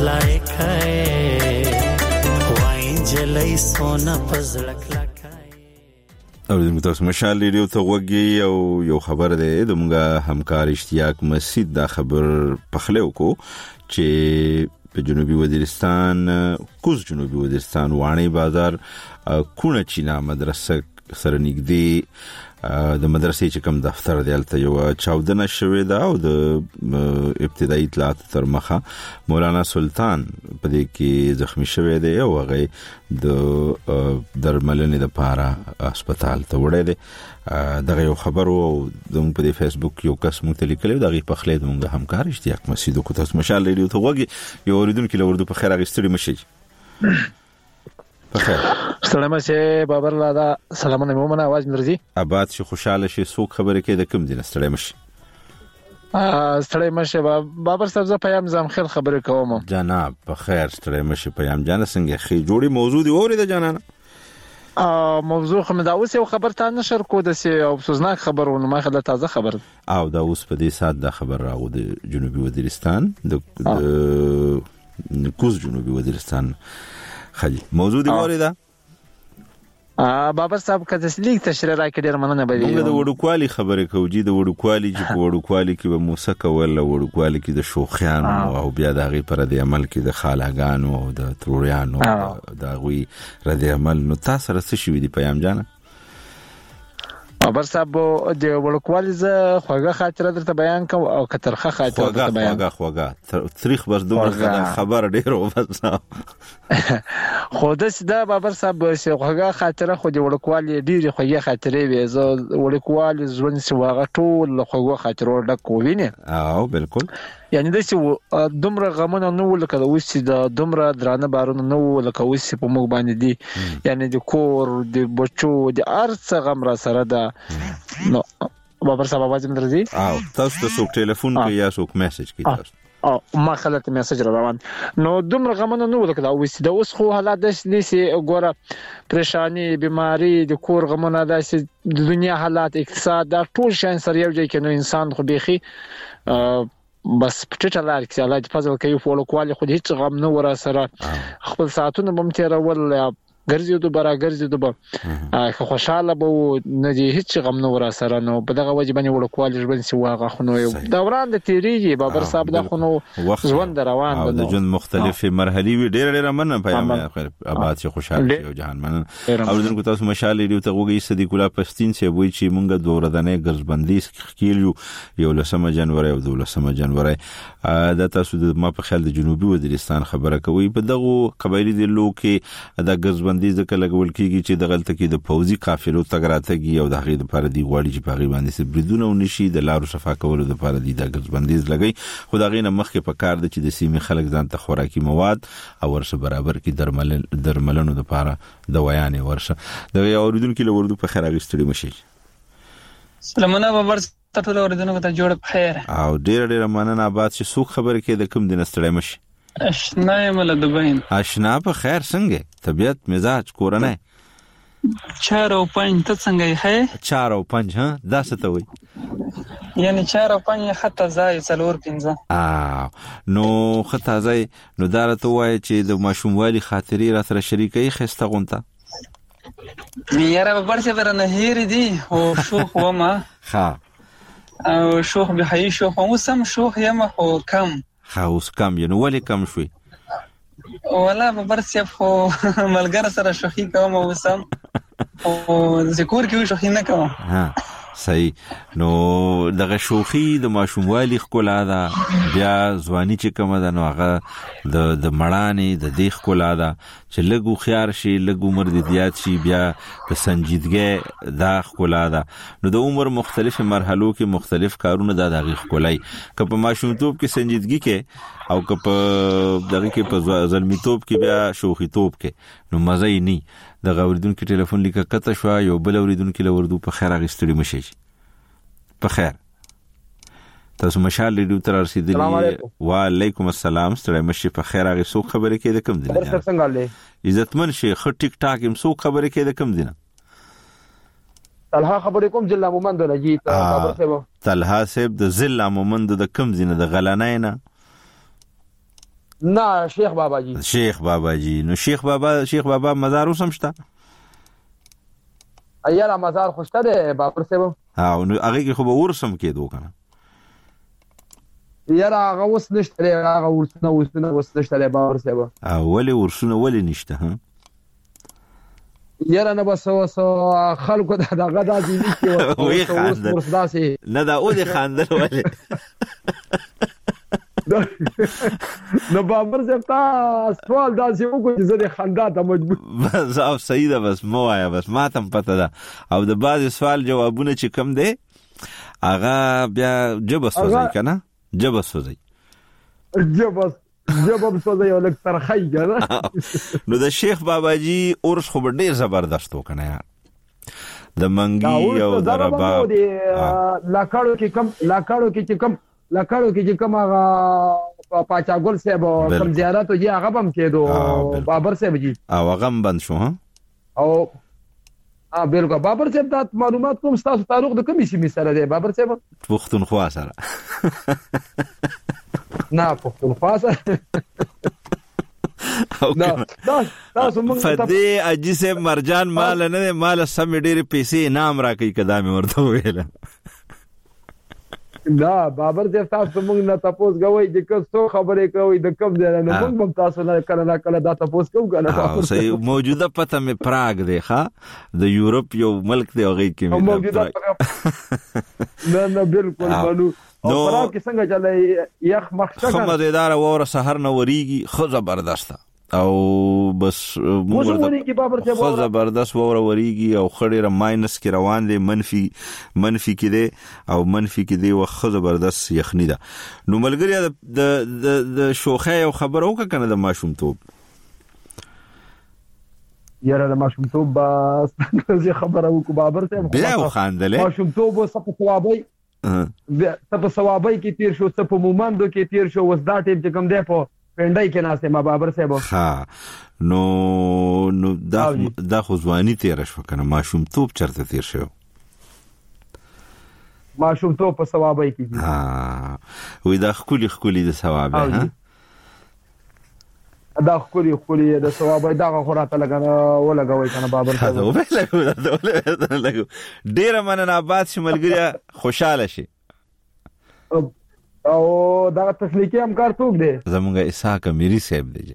لایکای وای جلای سونا پزړک لکای او تاسو مشال ریډیو ته وګورئ او یو خبر ده د موږ همکار اشتیاق مسجد دا خبر پخلو کو چې په جنوبي وزیرستان جنوبي وزیرستان وانی بازار کونه چینا مدرسه سره نږدې د مدرسې چې کوم دفتر دی البته یو چاودنه شوې ده او د ابتدایي اطلاعات تر مخه مولانا سلطان په دې کې زخمی شوی دی او هغه د درملنې لپاره هسپتال ته وړی دی دغه یو خبر او د په فیسبوک یو کس مونږ ته لیکلی دغه په خله د مونږ همکار اشتیاق مسجد کو تاسو مشال ریډیو ته وګورئ یو اوریدونکو له اردو په خیر غوښتلی مشي بخیر سلام شه بابر لادا سلامونه مومنه आवाज مرزي آباد شي خوشاله شي سوق خبره کې د کوم دین ستړی مشي ستړی مشه بابر صاحب ز پیام زم خیر خبره کوم جناب بخیر ستړی مشه پیام جان څنګه خې جوړي موضوع دی اورید جانانه موضوع خو مدا اوس یو خبر ته نشر کو د سی او افسوسناک خبرونه ما خله تازه خبر او دا اوس په دې سات د خبر راغو د جنوبي وزیرستان د جنوبي وزیرستان خالي موضوع دی اوریدا بابا صاحب که تسلیک تشریح راکړي ډیر مننه به موږ د وړوکوالي خبره کوو چې د وړوکوالي چې په وړوکوالي کې به موسیقي ولا وړوکوالي کې د شوخیان او بیا د غي پر د عمل کې د خالاګانو او د تروریانو د غوي رد عمل نو تاسو سره څه شوی دی پیام جان بابا صاحب د وړوکوالي ز خوګه خاطر درته بیان کوم او کترخه خاطر درته بیان خوګه تاریخ بس دومره خبر ډیر و بس خو دا بابا صاحب خوګه خاطر خو د وړوکوالي ډیر خوګه خاطرې وي ز وړوکوالي ژوند سی واغه ټول خوګه خاطر ډک ویني او بالکل یعنی د څه دومره غمونه نو لکه د اوس د دومره درانه بارونه نو لکه اوس په موږ باندې دي یعنی د کور د بچو د ارڅ غم را سره ده نو بابا صاحب आवाज مدرزي او تاسو ته څوک ټلیفون کوي یا څوک میسج کوي تاسو او ما خلک میسج روان نو دومره غمونه نو لکه اوس د اوس خو حالات د سې ګوره پریشانی بیماری د کور غمونه د دنیا حالات اقتصاد دا ټول شین سره یو ځای کې نو انسان خو بيخي بس پټه لار کې الله دې فضل کوي په لوکوالي خو هیڅ غم نه ورا سره خپل ساعتونه بم تیرول ګرځي دوباره که خوشاله به نه دي هیڅ غم نه ورا سره نو په دغه وجه باندې وړوکوالي ژوند سی واغه خو نو دوران د تیریږي بابر صاحب د خو نو ژوند روان دی د ژوند مختلفه مرحلي وی ډېر مننه پیغام خیر آباد شي خوشاله او جهان مننه او دغه تاسو مشال ریډیو ته وګورئ صدیق الله پښتين سی وای چې مونږ د ورځنۍ ګرځبندي کیلو یو لسمه جنوري او 12 جنوري د تاسو د ما په خیال د جنوبي وزیرستان خبره کوي په دغه قبایلی د لوکي د ګرځبندي ځکه لګول کیږي چې د غلطه کې د فوزي قافلو تګراتګي او د غیر لپاره دی غواړي چې په غیبه باندې بریدونه ونشي د لارو صفا کولو لپاره دی د ګرځبندیز لګي خو دا غینه مخکې په کار د چې د سیمې خلک ځان ته خوراکي مواد او ورسره برابر کې درملنو لپاره دوايان ورسره د اوریدونکو له وردو په خیر غوښتلی مشي سلامونه بابر ټول اوریدونکو ته جوړ په خیر او ډېر مننه آباد چې څوک خبره کې د کوم دین ستړی مشي اشنا مل دبین اشنا په خیر څنګه طبيعت مزاج کورنه 4 او 5 ته څنګه هي 4 او 5 ها دا څه ته وي یعنی 4 او 5 خطه ځای څلور 15 نو خطه ځای نو دارته وای چې د ماشوموالي خاطرې را سره شریکي خسته غونته یاره بابر څه ورنه هېری دي او شوخ ومه ها او شوخ به هي شوخ مو سم شوخ یم او کم خاوس کم نو ولې کم شوي ولا ببر سیف خو ملګر سره شوخي کوم او سم او ذکر کې شوخي نه کوم ها صحیح نو دغه شوخي د ماشوموالي خلا ده بیا ځواني چې کوم ده نو هغه د مړانې د دیخ خلا ده چې لګو خيار شي لګو عمر د زیات شي بیا د سنجیدګۍ دا خلا ده نو د عمر مختلف مرحلو کې مختلف کارونه د دغه خلای که په ماشومتوب کې سنجیدګي کې او که په دغه کې په ظلمیتوب کې بیا شوخي توپ کې نو مزه یې نه د اوریدونکو ټلیفون لیکه کته شو یو بل اوریدونکو لوردو په خیر غستړي مشي په خیر تاسو مشال ریډیو تر رسیدلی وعلیکم السلام ستړي مشي په خیر هغه سو خبره کې د کم دي څنګه لې عزتمن شي خ ټیک ټاک هم سو خبره کې د کم دي طلحه خبرې کوم ضلع مومند نه جی طلحه صاحب د ضلع مومند د کم دي نه د غلانای نه نه شیخ بابا جی نو شیخ بابا مزار وسم شته ایاره مزار خوشته ده بابر صاحب. نو هغه کې خو به ورسم کېدو کنه. یاره هغه اوس نشته دی، هغه ورسونه اوس نشته دی بابر صاحب. ولې ورسونه ولې نشته ها؟ یاره نه بس خلکو دغه داسې نشته ورس داسې نه دا او دې خاندل ولې نو بابر صاحب تا سوال داسې وکړو چې زه د خندا ته مجبور بس او صحیح ده، بس مو وایا، بس ما ته پته ده. او د بعضې سوال جوابونه چې کم دی هغه بیا جبه سوځي که نه، جبه سوځي سوځي او لږ ترخی که نه. نو د شیخ باباجي عرس خو به ډېر زبردست و که نه یار، د منګي او د رباب لاکاړو کې چې کوم هغه پاچا ګل صاحب کوم زیارت و جي هغه هم کېدو بابر صاحب جي، او هغه هم بند شو ها. او بالکل بابر صاحب دا معلومات کوم ستاسو تعلق د کومې سیمې سره دی بابر صاحب؟ پښتونخوا سره. نه پښتونخوا سره نه فدې اجي صاحب مرجان مال نه مال سم ډېرې پیسې انعام راکړي کدا مې ورته ویله. دا بابر صاحب تاسو موږ نه تاسو غوي چې څو خبرې کوي د کم ځای نه موږ هم تاسو نه کله دا تاسو کوو کنه. صحیح موجوده پته مې پراګ دی ښا، د یورپ یو ملک دی هغه کې موجوده. نه بالکل بنو او پراګ کې څنګه چلای یخ مخشه کوم مزیدار وره سحر نه وریږي خو زبردسته او بس موږ خو زبردست وره وریږي او خړې ماینس کې روان دي، منفي کې دي او منفي کې دي او خو زبردست یخنی ده. نو ملګری د شوخه یو خبر وکړه کنه د ماشومتوب. یاره د ماشومتوب بس زه خبره وکړم بابر صاحب بیا وخاندلې ماشومتوب وسه په ثوابي کې تیر شو، څه په مومندو کې تیر شو، وس دا ټیم چې کوم دی په پندای کې ناسه ما بابر صاحب. ها نو دا خو ځواني تیر شو کنه، ماشومتوب چرته تیر شو؟ ماشومتوب په ثوابي کې. ها وې دا خولي د ثوابه ها، دا خولي د ثوابي دا خراته لګوي کنه بابر صاحب. ډیر مننه آباد شملګری خوشاله شي. او دا تسلیکی همکار څوک دی؟ زمونږ اسحاق امیری صاحب دی.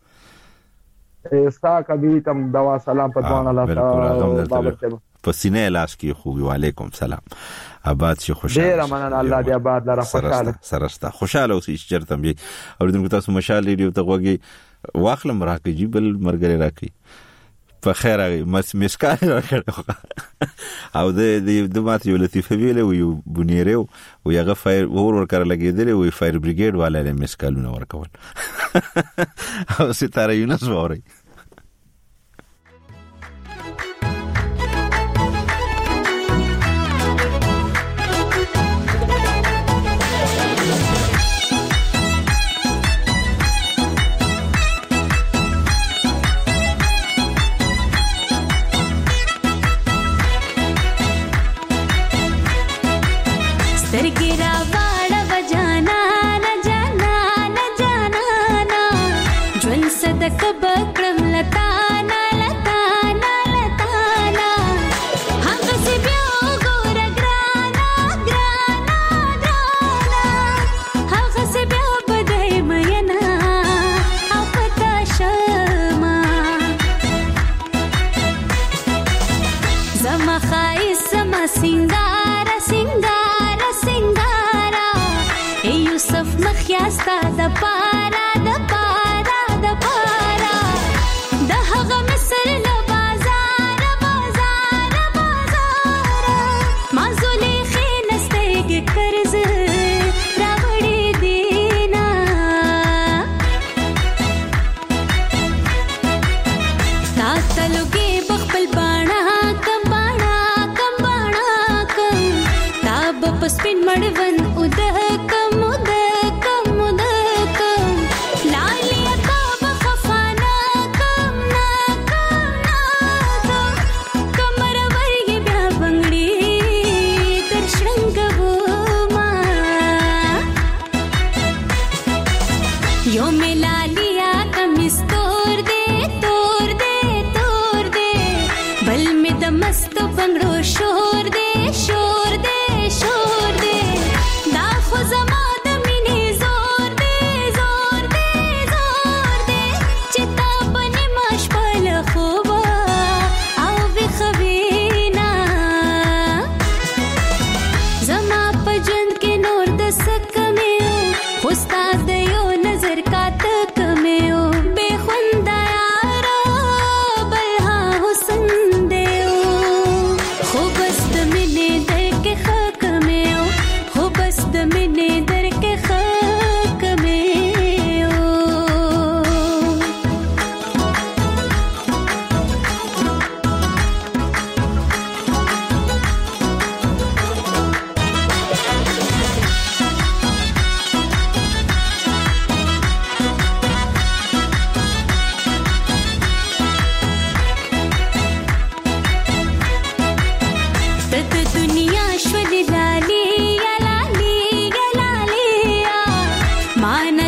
اسحاق امیری تم دوا سلام په دوان الله بابر صاحب په سینې لاس کې خوږي. وعلیکم سلام. آباد شي خوشاله. ډیر مننه الله دې آباد لره خوشاله سرستا خوشاله اوسې چرته می اوریدونکو تاسو مشال ریډیو ته وګورئ واخلم راکې جی بل مرګره راکې په خیر هغه مسکان راکړه او د ماته یو لطیفه ویله وي بنیره او هغه فایر ور کړه لګیدل وي فایر بریګیډ والا له مسکالونه ورکول او ستاره یونس ووري. Spin madavan udakam udakam udakam lal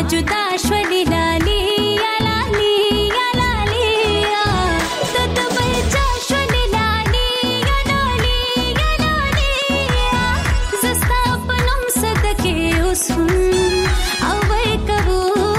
جدا شولې لالي یا لالي یا لالي ته د بل چا شولې لالي یا لالي یا لالي زستا په نوم صدقې اوس او وای کوو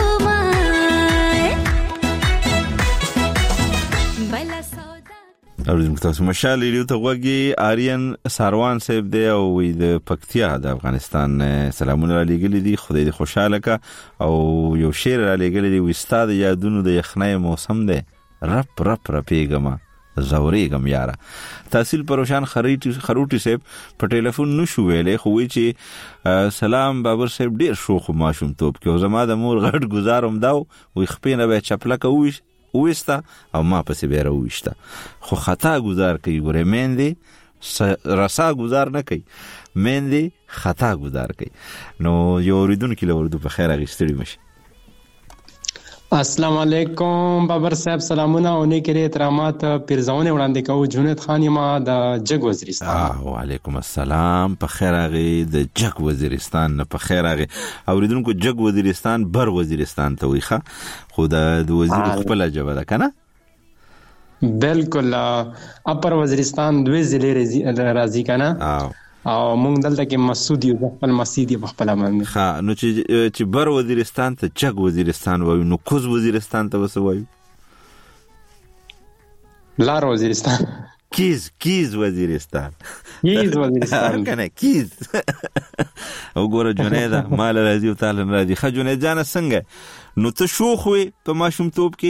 اوریدونکو تاسو مشال ریډیو ته غوږی آریان ساروان صاحب دی او د پکتیا د افغانستان سلامونه لګیلي دي خدای دې خوشاله کا او یو شعر لګیلي دی وستاد یادونو د یخنۍ موسم دی رپ رپېګما زورېګم یاره تحصیل پروشان خروټي صاحب په ټلیفون نشو ویلې خو وی چې سلام بابر صاحب ډیر شوخ ماشوم توپ کې زما د مور غټ گزاروم داو وي خپینه به چپلکه وېستا او ما پسې بیره وېستا خو خطا گزار کوي ګوره مېندې رسا گزار نه کوي مېندې خطا گزار کوي نو یو اوریدونکو له ورته په خیر اغستړي مشي السلام علیکم بابر صاحب سلامونه او نیکره احترامات پیرزونه وړاندې کوم جنید خان ما د جګ وزیرستان وعلیکم السلام په خیر اغه د جګ وزیرستان نه په خیر اغه اوریدونکو جګ وزیرستان بر وزیرستان ته ویخه خو د وزیر خپل جواب ده کنه بالکل اپر وزیرستان دوی ضلع راځي کنه او مونږ دلته کې مسعود یو خپل مسجد په خپل باندې ها نو چې بر وزیرستان ته چک وزیرستان وایو نو کوز وزیرستان ته وسوایو لار وزیرستان کیز وزیرستان کنه کیز وګوره جنیدا مال راځي او تعالی راځي خو جنید جان څنګه نو ته شوخ وي په ماشوم توپ کې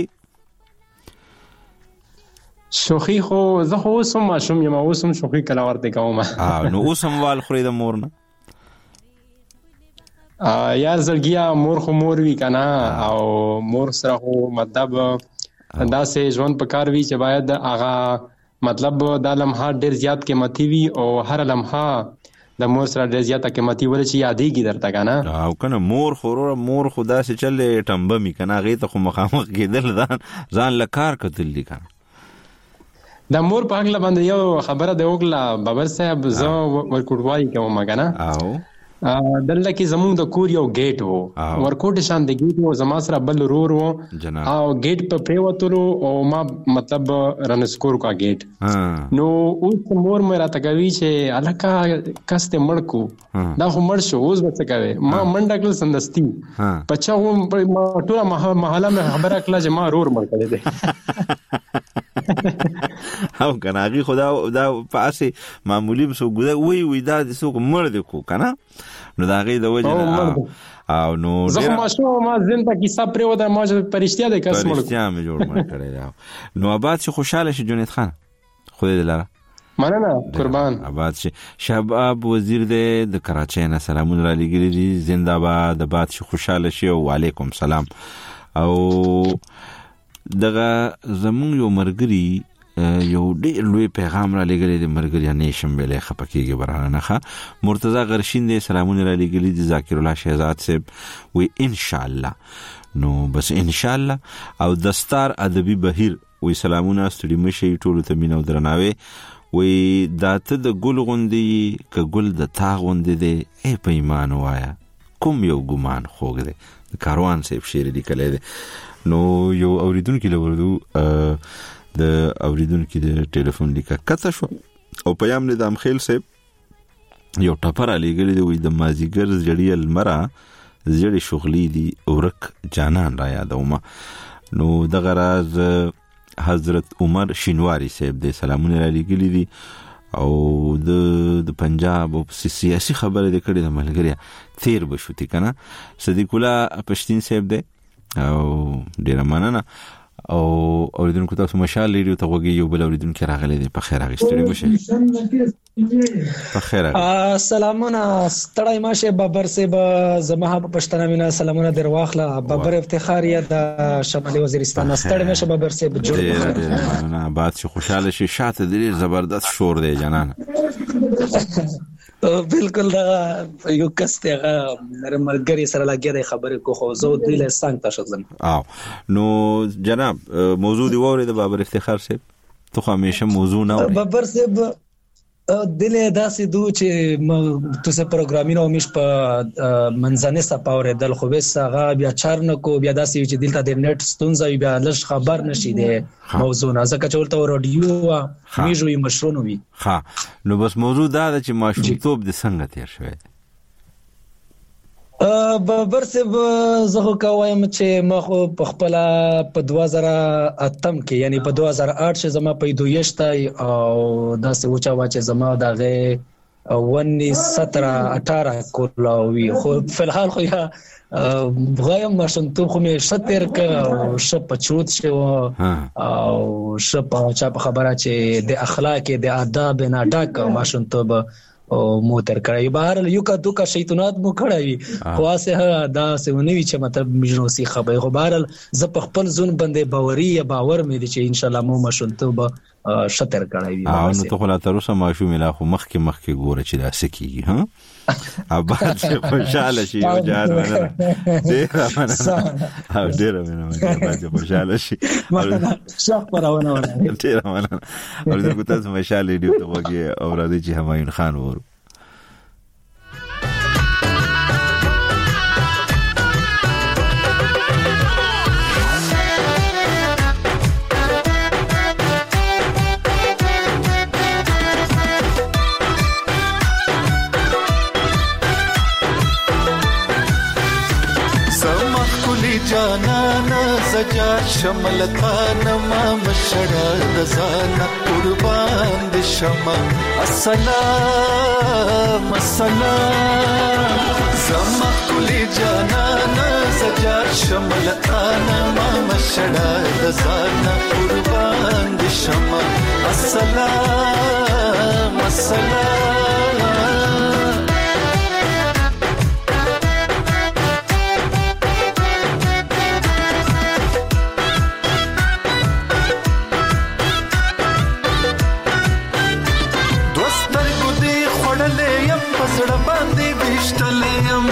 شوخی خو زه خو اوسم ماشوم یم اوسم شوخی کله ورته کوم نو اوسم وال خوري د مور نه یار زړګیا مور خو مور وی کنه او مور سره خو مطلب دا سه ژوند په کار وی چې باید هغه مطلب د لمحه ډیر زیات قیمتي وي او هر لمحه د مور سره ډیر زیات قیمتي ول چې یادېږي درته کنه او کنه مور خدا سه چلې ټمبه می کنه غي ته خو مخامخ کېدل ځان لکار کتل دي کنه د مور په اړه باندې یو خبره دی وکړه بابر صاحب زه ورکوټوالي کوم کنه او دلته کې زموږ د کور یو گیټ وو ورکوټ شان د گیټ وو زما سره بل رور وو او گیټ په پریوتلو او ما مطلب رنسکور کا گیټ نو اوس مور مې راته کوي چې الکا کسته مړکو دا خو مړ شو اوس به څه کوي ما منډه کړل سندستي پچا و ټول محله مې خبره کړه چې ما رور مړ کړی دی او کنه هغه خدا دا پاسه معمولی بسو ګدا وی دا د سو مړ د کو کنه نو دا غي د وجه او نو زه ما شو ما زنده کیسه پرې ودا ما پرشتیا د کس مړ پرشتیا مې جوړ مړ کړی نو آباد شي خوشاله شي جنید خان خو دې لاره مننه قربان آباد شي شباب وزیر د کراچۍ نه سلامونه را لګیږي زنده باد آباد شي خوشاله شي او علیکم سلام او دغه زمون یو مرګري یو ډېر لوی پیغام را لګلې د مرګري نه شم ویلې خپکیږي برانه نه مرتضی غرشین دې سلامونه را لګلې د ذاکر الله شهزاد صاحب وی ان شاء الله نو بس ان شاء الله او دستار ادبي بهیر وی سلامونه ستړي مشي ټول ته مینه درناوي وی داته د ګل غوندي ک ګل د تا غوندي دې ای په ایمان وایا کوم یو ګمان خوګ دې کاروان صاحب شعر لیکلی دی نو یو اوریدونکو له ورته د اوریدونکو د ټلیفون لیکه کته شو او پیام نه د امخیل صاحب یو ټپر علی ګل دی وې د مازیګر زړی المرا زړی شغلی دی اورک جانان را یادوما نو د غراز حضرت عمر شینواری صاحب د سلامونه علی ګل دی او د پنجاب او سیاسي خبره د کړي د ملګری تیر بشوتی کنه صدیق الله پښتین صاحب دی او ډیر مننه او اوریدونکو تاسو مشال ریډیو ته وګورئ یو بل اوریدونکو راغلی دی په خیر اغستړي مشه په خیر سلامونه ستړی ماشه بابر صاحب زما په پښتنه مینا سلامونه در واخله بابر افتخار یا د شمالي وزیرستان ستړی ماشه بابر صاحب جوړ نه بعد شي خوشاله شي شاته ډیر زبردست شور دی جنان بالکل دا یو کس ته مرګري سره لګي خبره کو خو زه د له څنګه تاسو او نو جناب موضوع دی وره د بابر افتخار صاحب تو همیشه موضوع نه بابر صاحب دله داسې دو چې تو سه پروګرامینګ او مش په منځنه سپاور دل خو به سغه بیا چارن کو بیا داسې چې دلته د نت ستونزه بیا لږ خبر نشي د موضوع نه ځکه چې ورته رادیو میجوي مشرونو وي. ها نو بس موضوع دا چې ماشومتوب د څنګه تیر شوی بابر صاحب زه کوم چې ما خو په خپل په 2008 کې یعنی په 2008 چې زما په 2018 او داسې وچا واچ زما دغه 17 کولاوي خو فلحال خو یا غوایم ماشومتوب خو مې شتر ک شپ چوت شو او شپ چا په خبره چې د اخلاق د آداب نه ډک ماشومتوب او موتر کړی بهر یو کا دوه کا شیطانات مو کړی خاصه دا سونوي چې مطلب مجنوسي خبره خو بهر ز په خپل ځون باندې باوري باور مې دي چې ان شاء الله مو مشنتوب شتر کړی او نو ته خلا تر اوسه ماشوم لا خو مخکې ګوره چې دا سکیږي ها اباد خوشاله شي او جار ونه ډیر مننه اباد خوشاله شي شاف پرونه ډیر مننه او دغه تاسو مشاله دی ته وګي او را دي چې همایون خان ور جانانا زجا شملتانا ما مشڑا دزانا قربان دی شما السلام السلام زما کلی جانانا زجا شملتانا ما مشڑا دزانا قربان دی شما السلام السلام زړه باندې وشتلې یم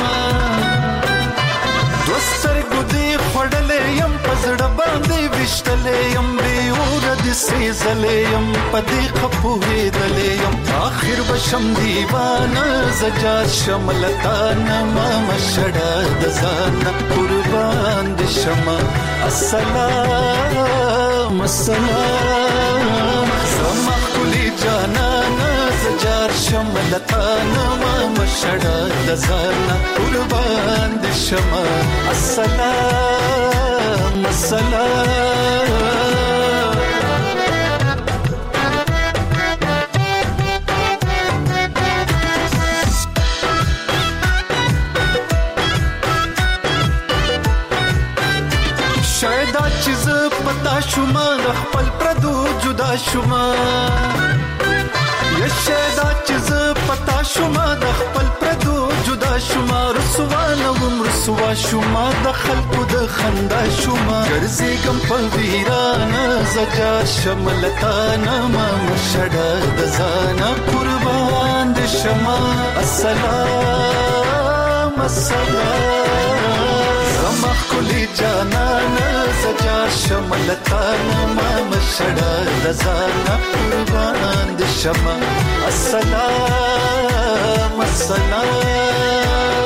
دوستر ګدي خړلې یم پزړه باندې وشتلې یم به اور د سيزلې یم پدې خپوې دلې یم اخر بشم دیوانه زجا شملتان ما مشړه د ځان قربان د شمه السلام السلام سما کلی جانانا زجار شملتان ما مشړه د ځان قربان د شمه السلام السلام شاید چیز پتا شوما د خپل پردو جدا شوما یشدا چیز پتا شوما د خپل پردو جدا شوما رسوا نوم رسوا شوما د خلقو د خندا شوما ګرځي کم په ویرانه زجا شملتانا ما مشړه د ځانا قربان د شما السلام السلام زما کلی جانانا زجا شملتانا ما مشړه د ځانا قربان د شما السلام السلام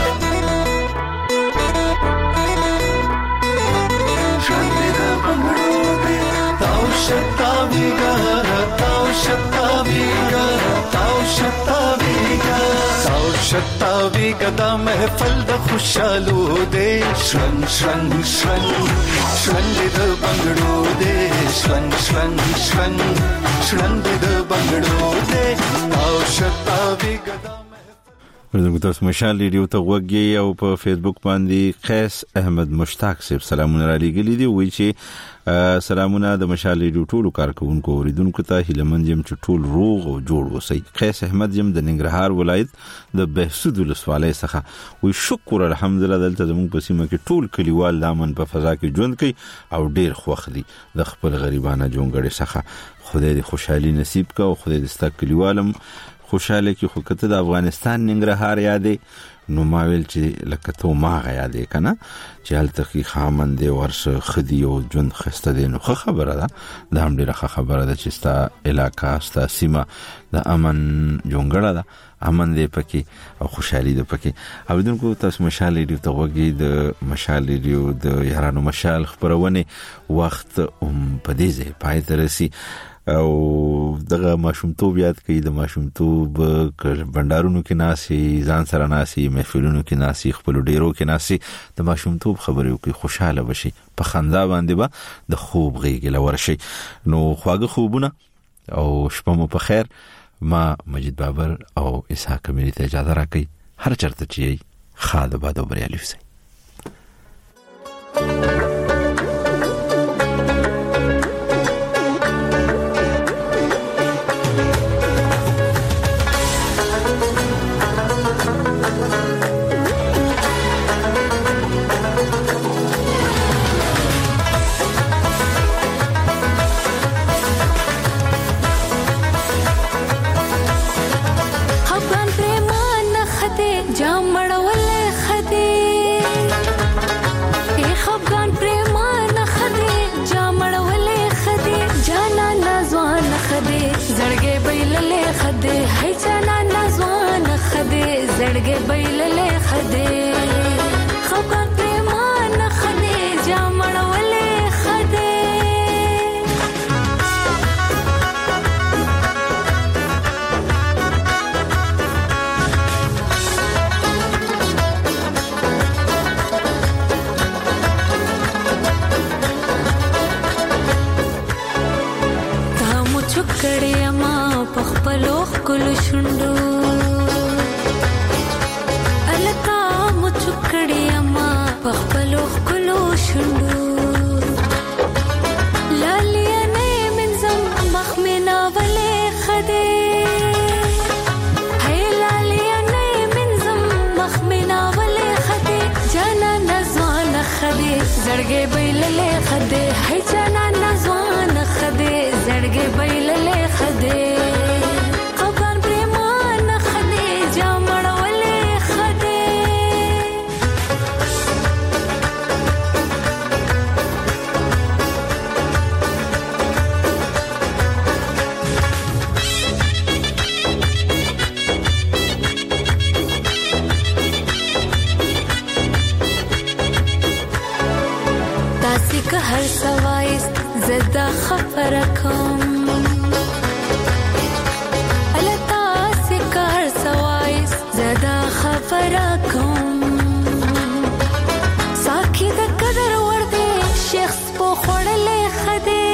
شاندې بنگړو دې تاو شتا ویګا تاو شتا ویګا تاو شتا ویګا تاو شتا ویګا د محفل د خوشالو دې شرنګ شرنګ شرنګ شرنګ د بنگړو دې شرنګ شرنګ شرنګ شرنګ د بنگړو دې تاو شتا ویګا زموږ تاسو مشال ریډیو ته وګورئ او په فیسبوک باندې قیس احمد مشتاق صاحب سلامونه را لګیلي دي وایي چې سلامونه د مشال ریډیو ټولو کارکونکو اوریدونکو ته هیلمن یم چې ټول روغ او جوړ اوسئ. قیس احمد یم د ننګرهار ولایت د بهسود ولسوالۍ څخه وایي شکر الحمدلله دلته زموږ په سیمه کې ټول کلیوال د امن په فضا کې ژوند کوي او ډیر خوښ دي د خپل غریبانه جونګړې څخه. خدای دې خوشحالي نصیب کا او خدای دې ستا کلیوالم خوشاله کې خو کته د افغانستان ننګرهار یادې نو ما ویل چې لکه ته ما یادې کنه چې هلته کې خامند ورشه خدي او جون خسته دي نو خبره ده د هم ډیره خبره ده چې ستا علاقہ ستا سیمه د امن جونګړه ده امن دې پکې او خوشحالي دې پکې او دونکو تاسو مشال ریډیو ته وګورئ د مشال ریډیو د یارانو مشال خبرونه وخت په دې ځای پای ته رسي او دغه ماشومتوب یاد کوي د ماشومتوب بندارونو کې ناسي ځان سره ناسي محفلونو کې ناسي خپل ډیرو کې ناسي د ماشومتوب خبرې کوي خوشاله بشي په خندا باندې به د خوب غېږ لور شي نو خواږه خوبونه او شپه مو په خیر ما مجید بابر او اسحاق اميري ته اجازه راکړئ هر چرته چې خاله باد او بریالي وي زړګې بیللې خدې خپل پریمان خدې جامړولې خدې تاسو چکړې ما په خپل خپل شوندو پخپلو خلو شندو لالیانه منزم مخمنا ولې خدې هي لالیانه منزم مخمنا ولې خدې جانا نزوان خدې زړګې بیللې خدې هي جانا نزوان خدې زړګې بیللې خدې هر سوایس زدا خبرکم التا سکار سوایس زدا خبرکم ساکي د قدر ورده شخص په خړلې خدي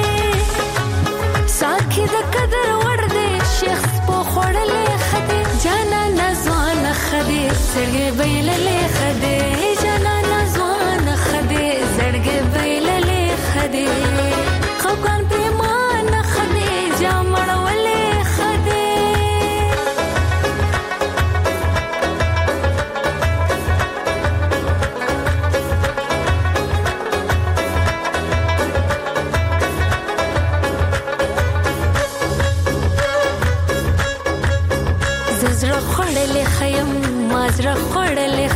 ساکي د قدر ورده شخص په خړلې خدي جانا نزوان خدي سړې بیللې خدي جانا نزوان خدي زړګې بیللې خدي خپل پریمان خدي جامړولې خدي زړه خړلې خیم مازره خړلې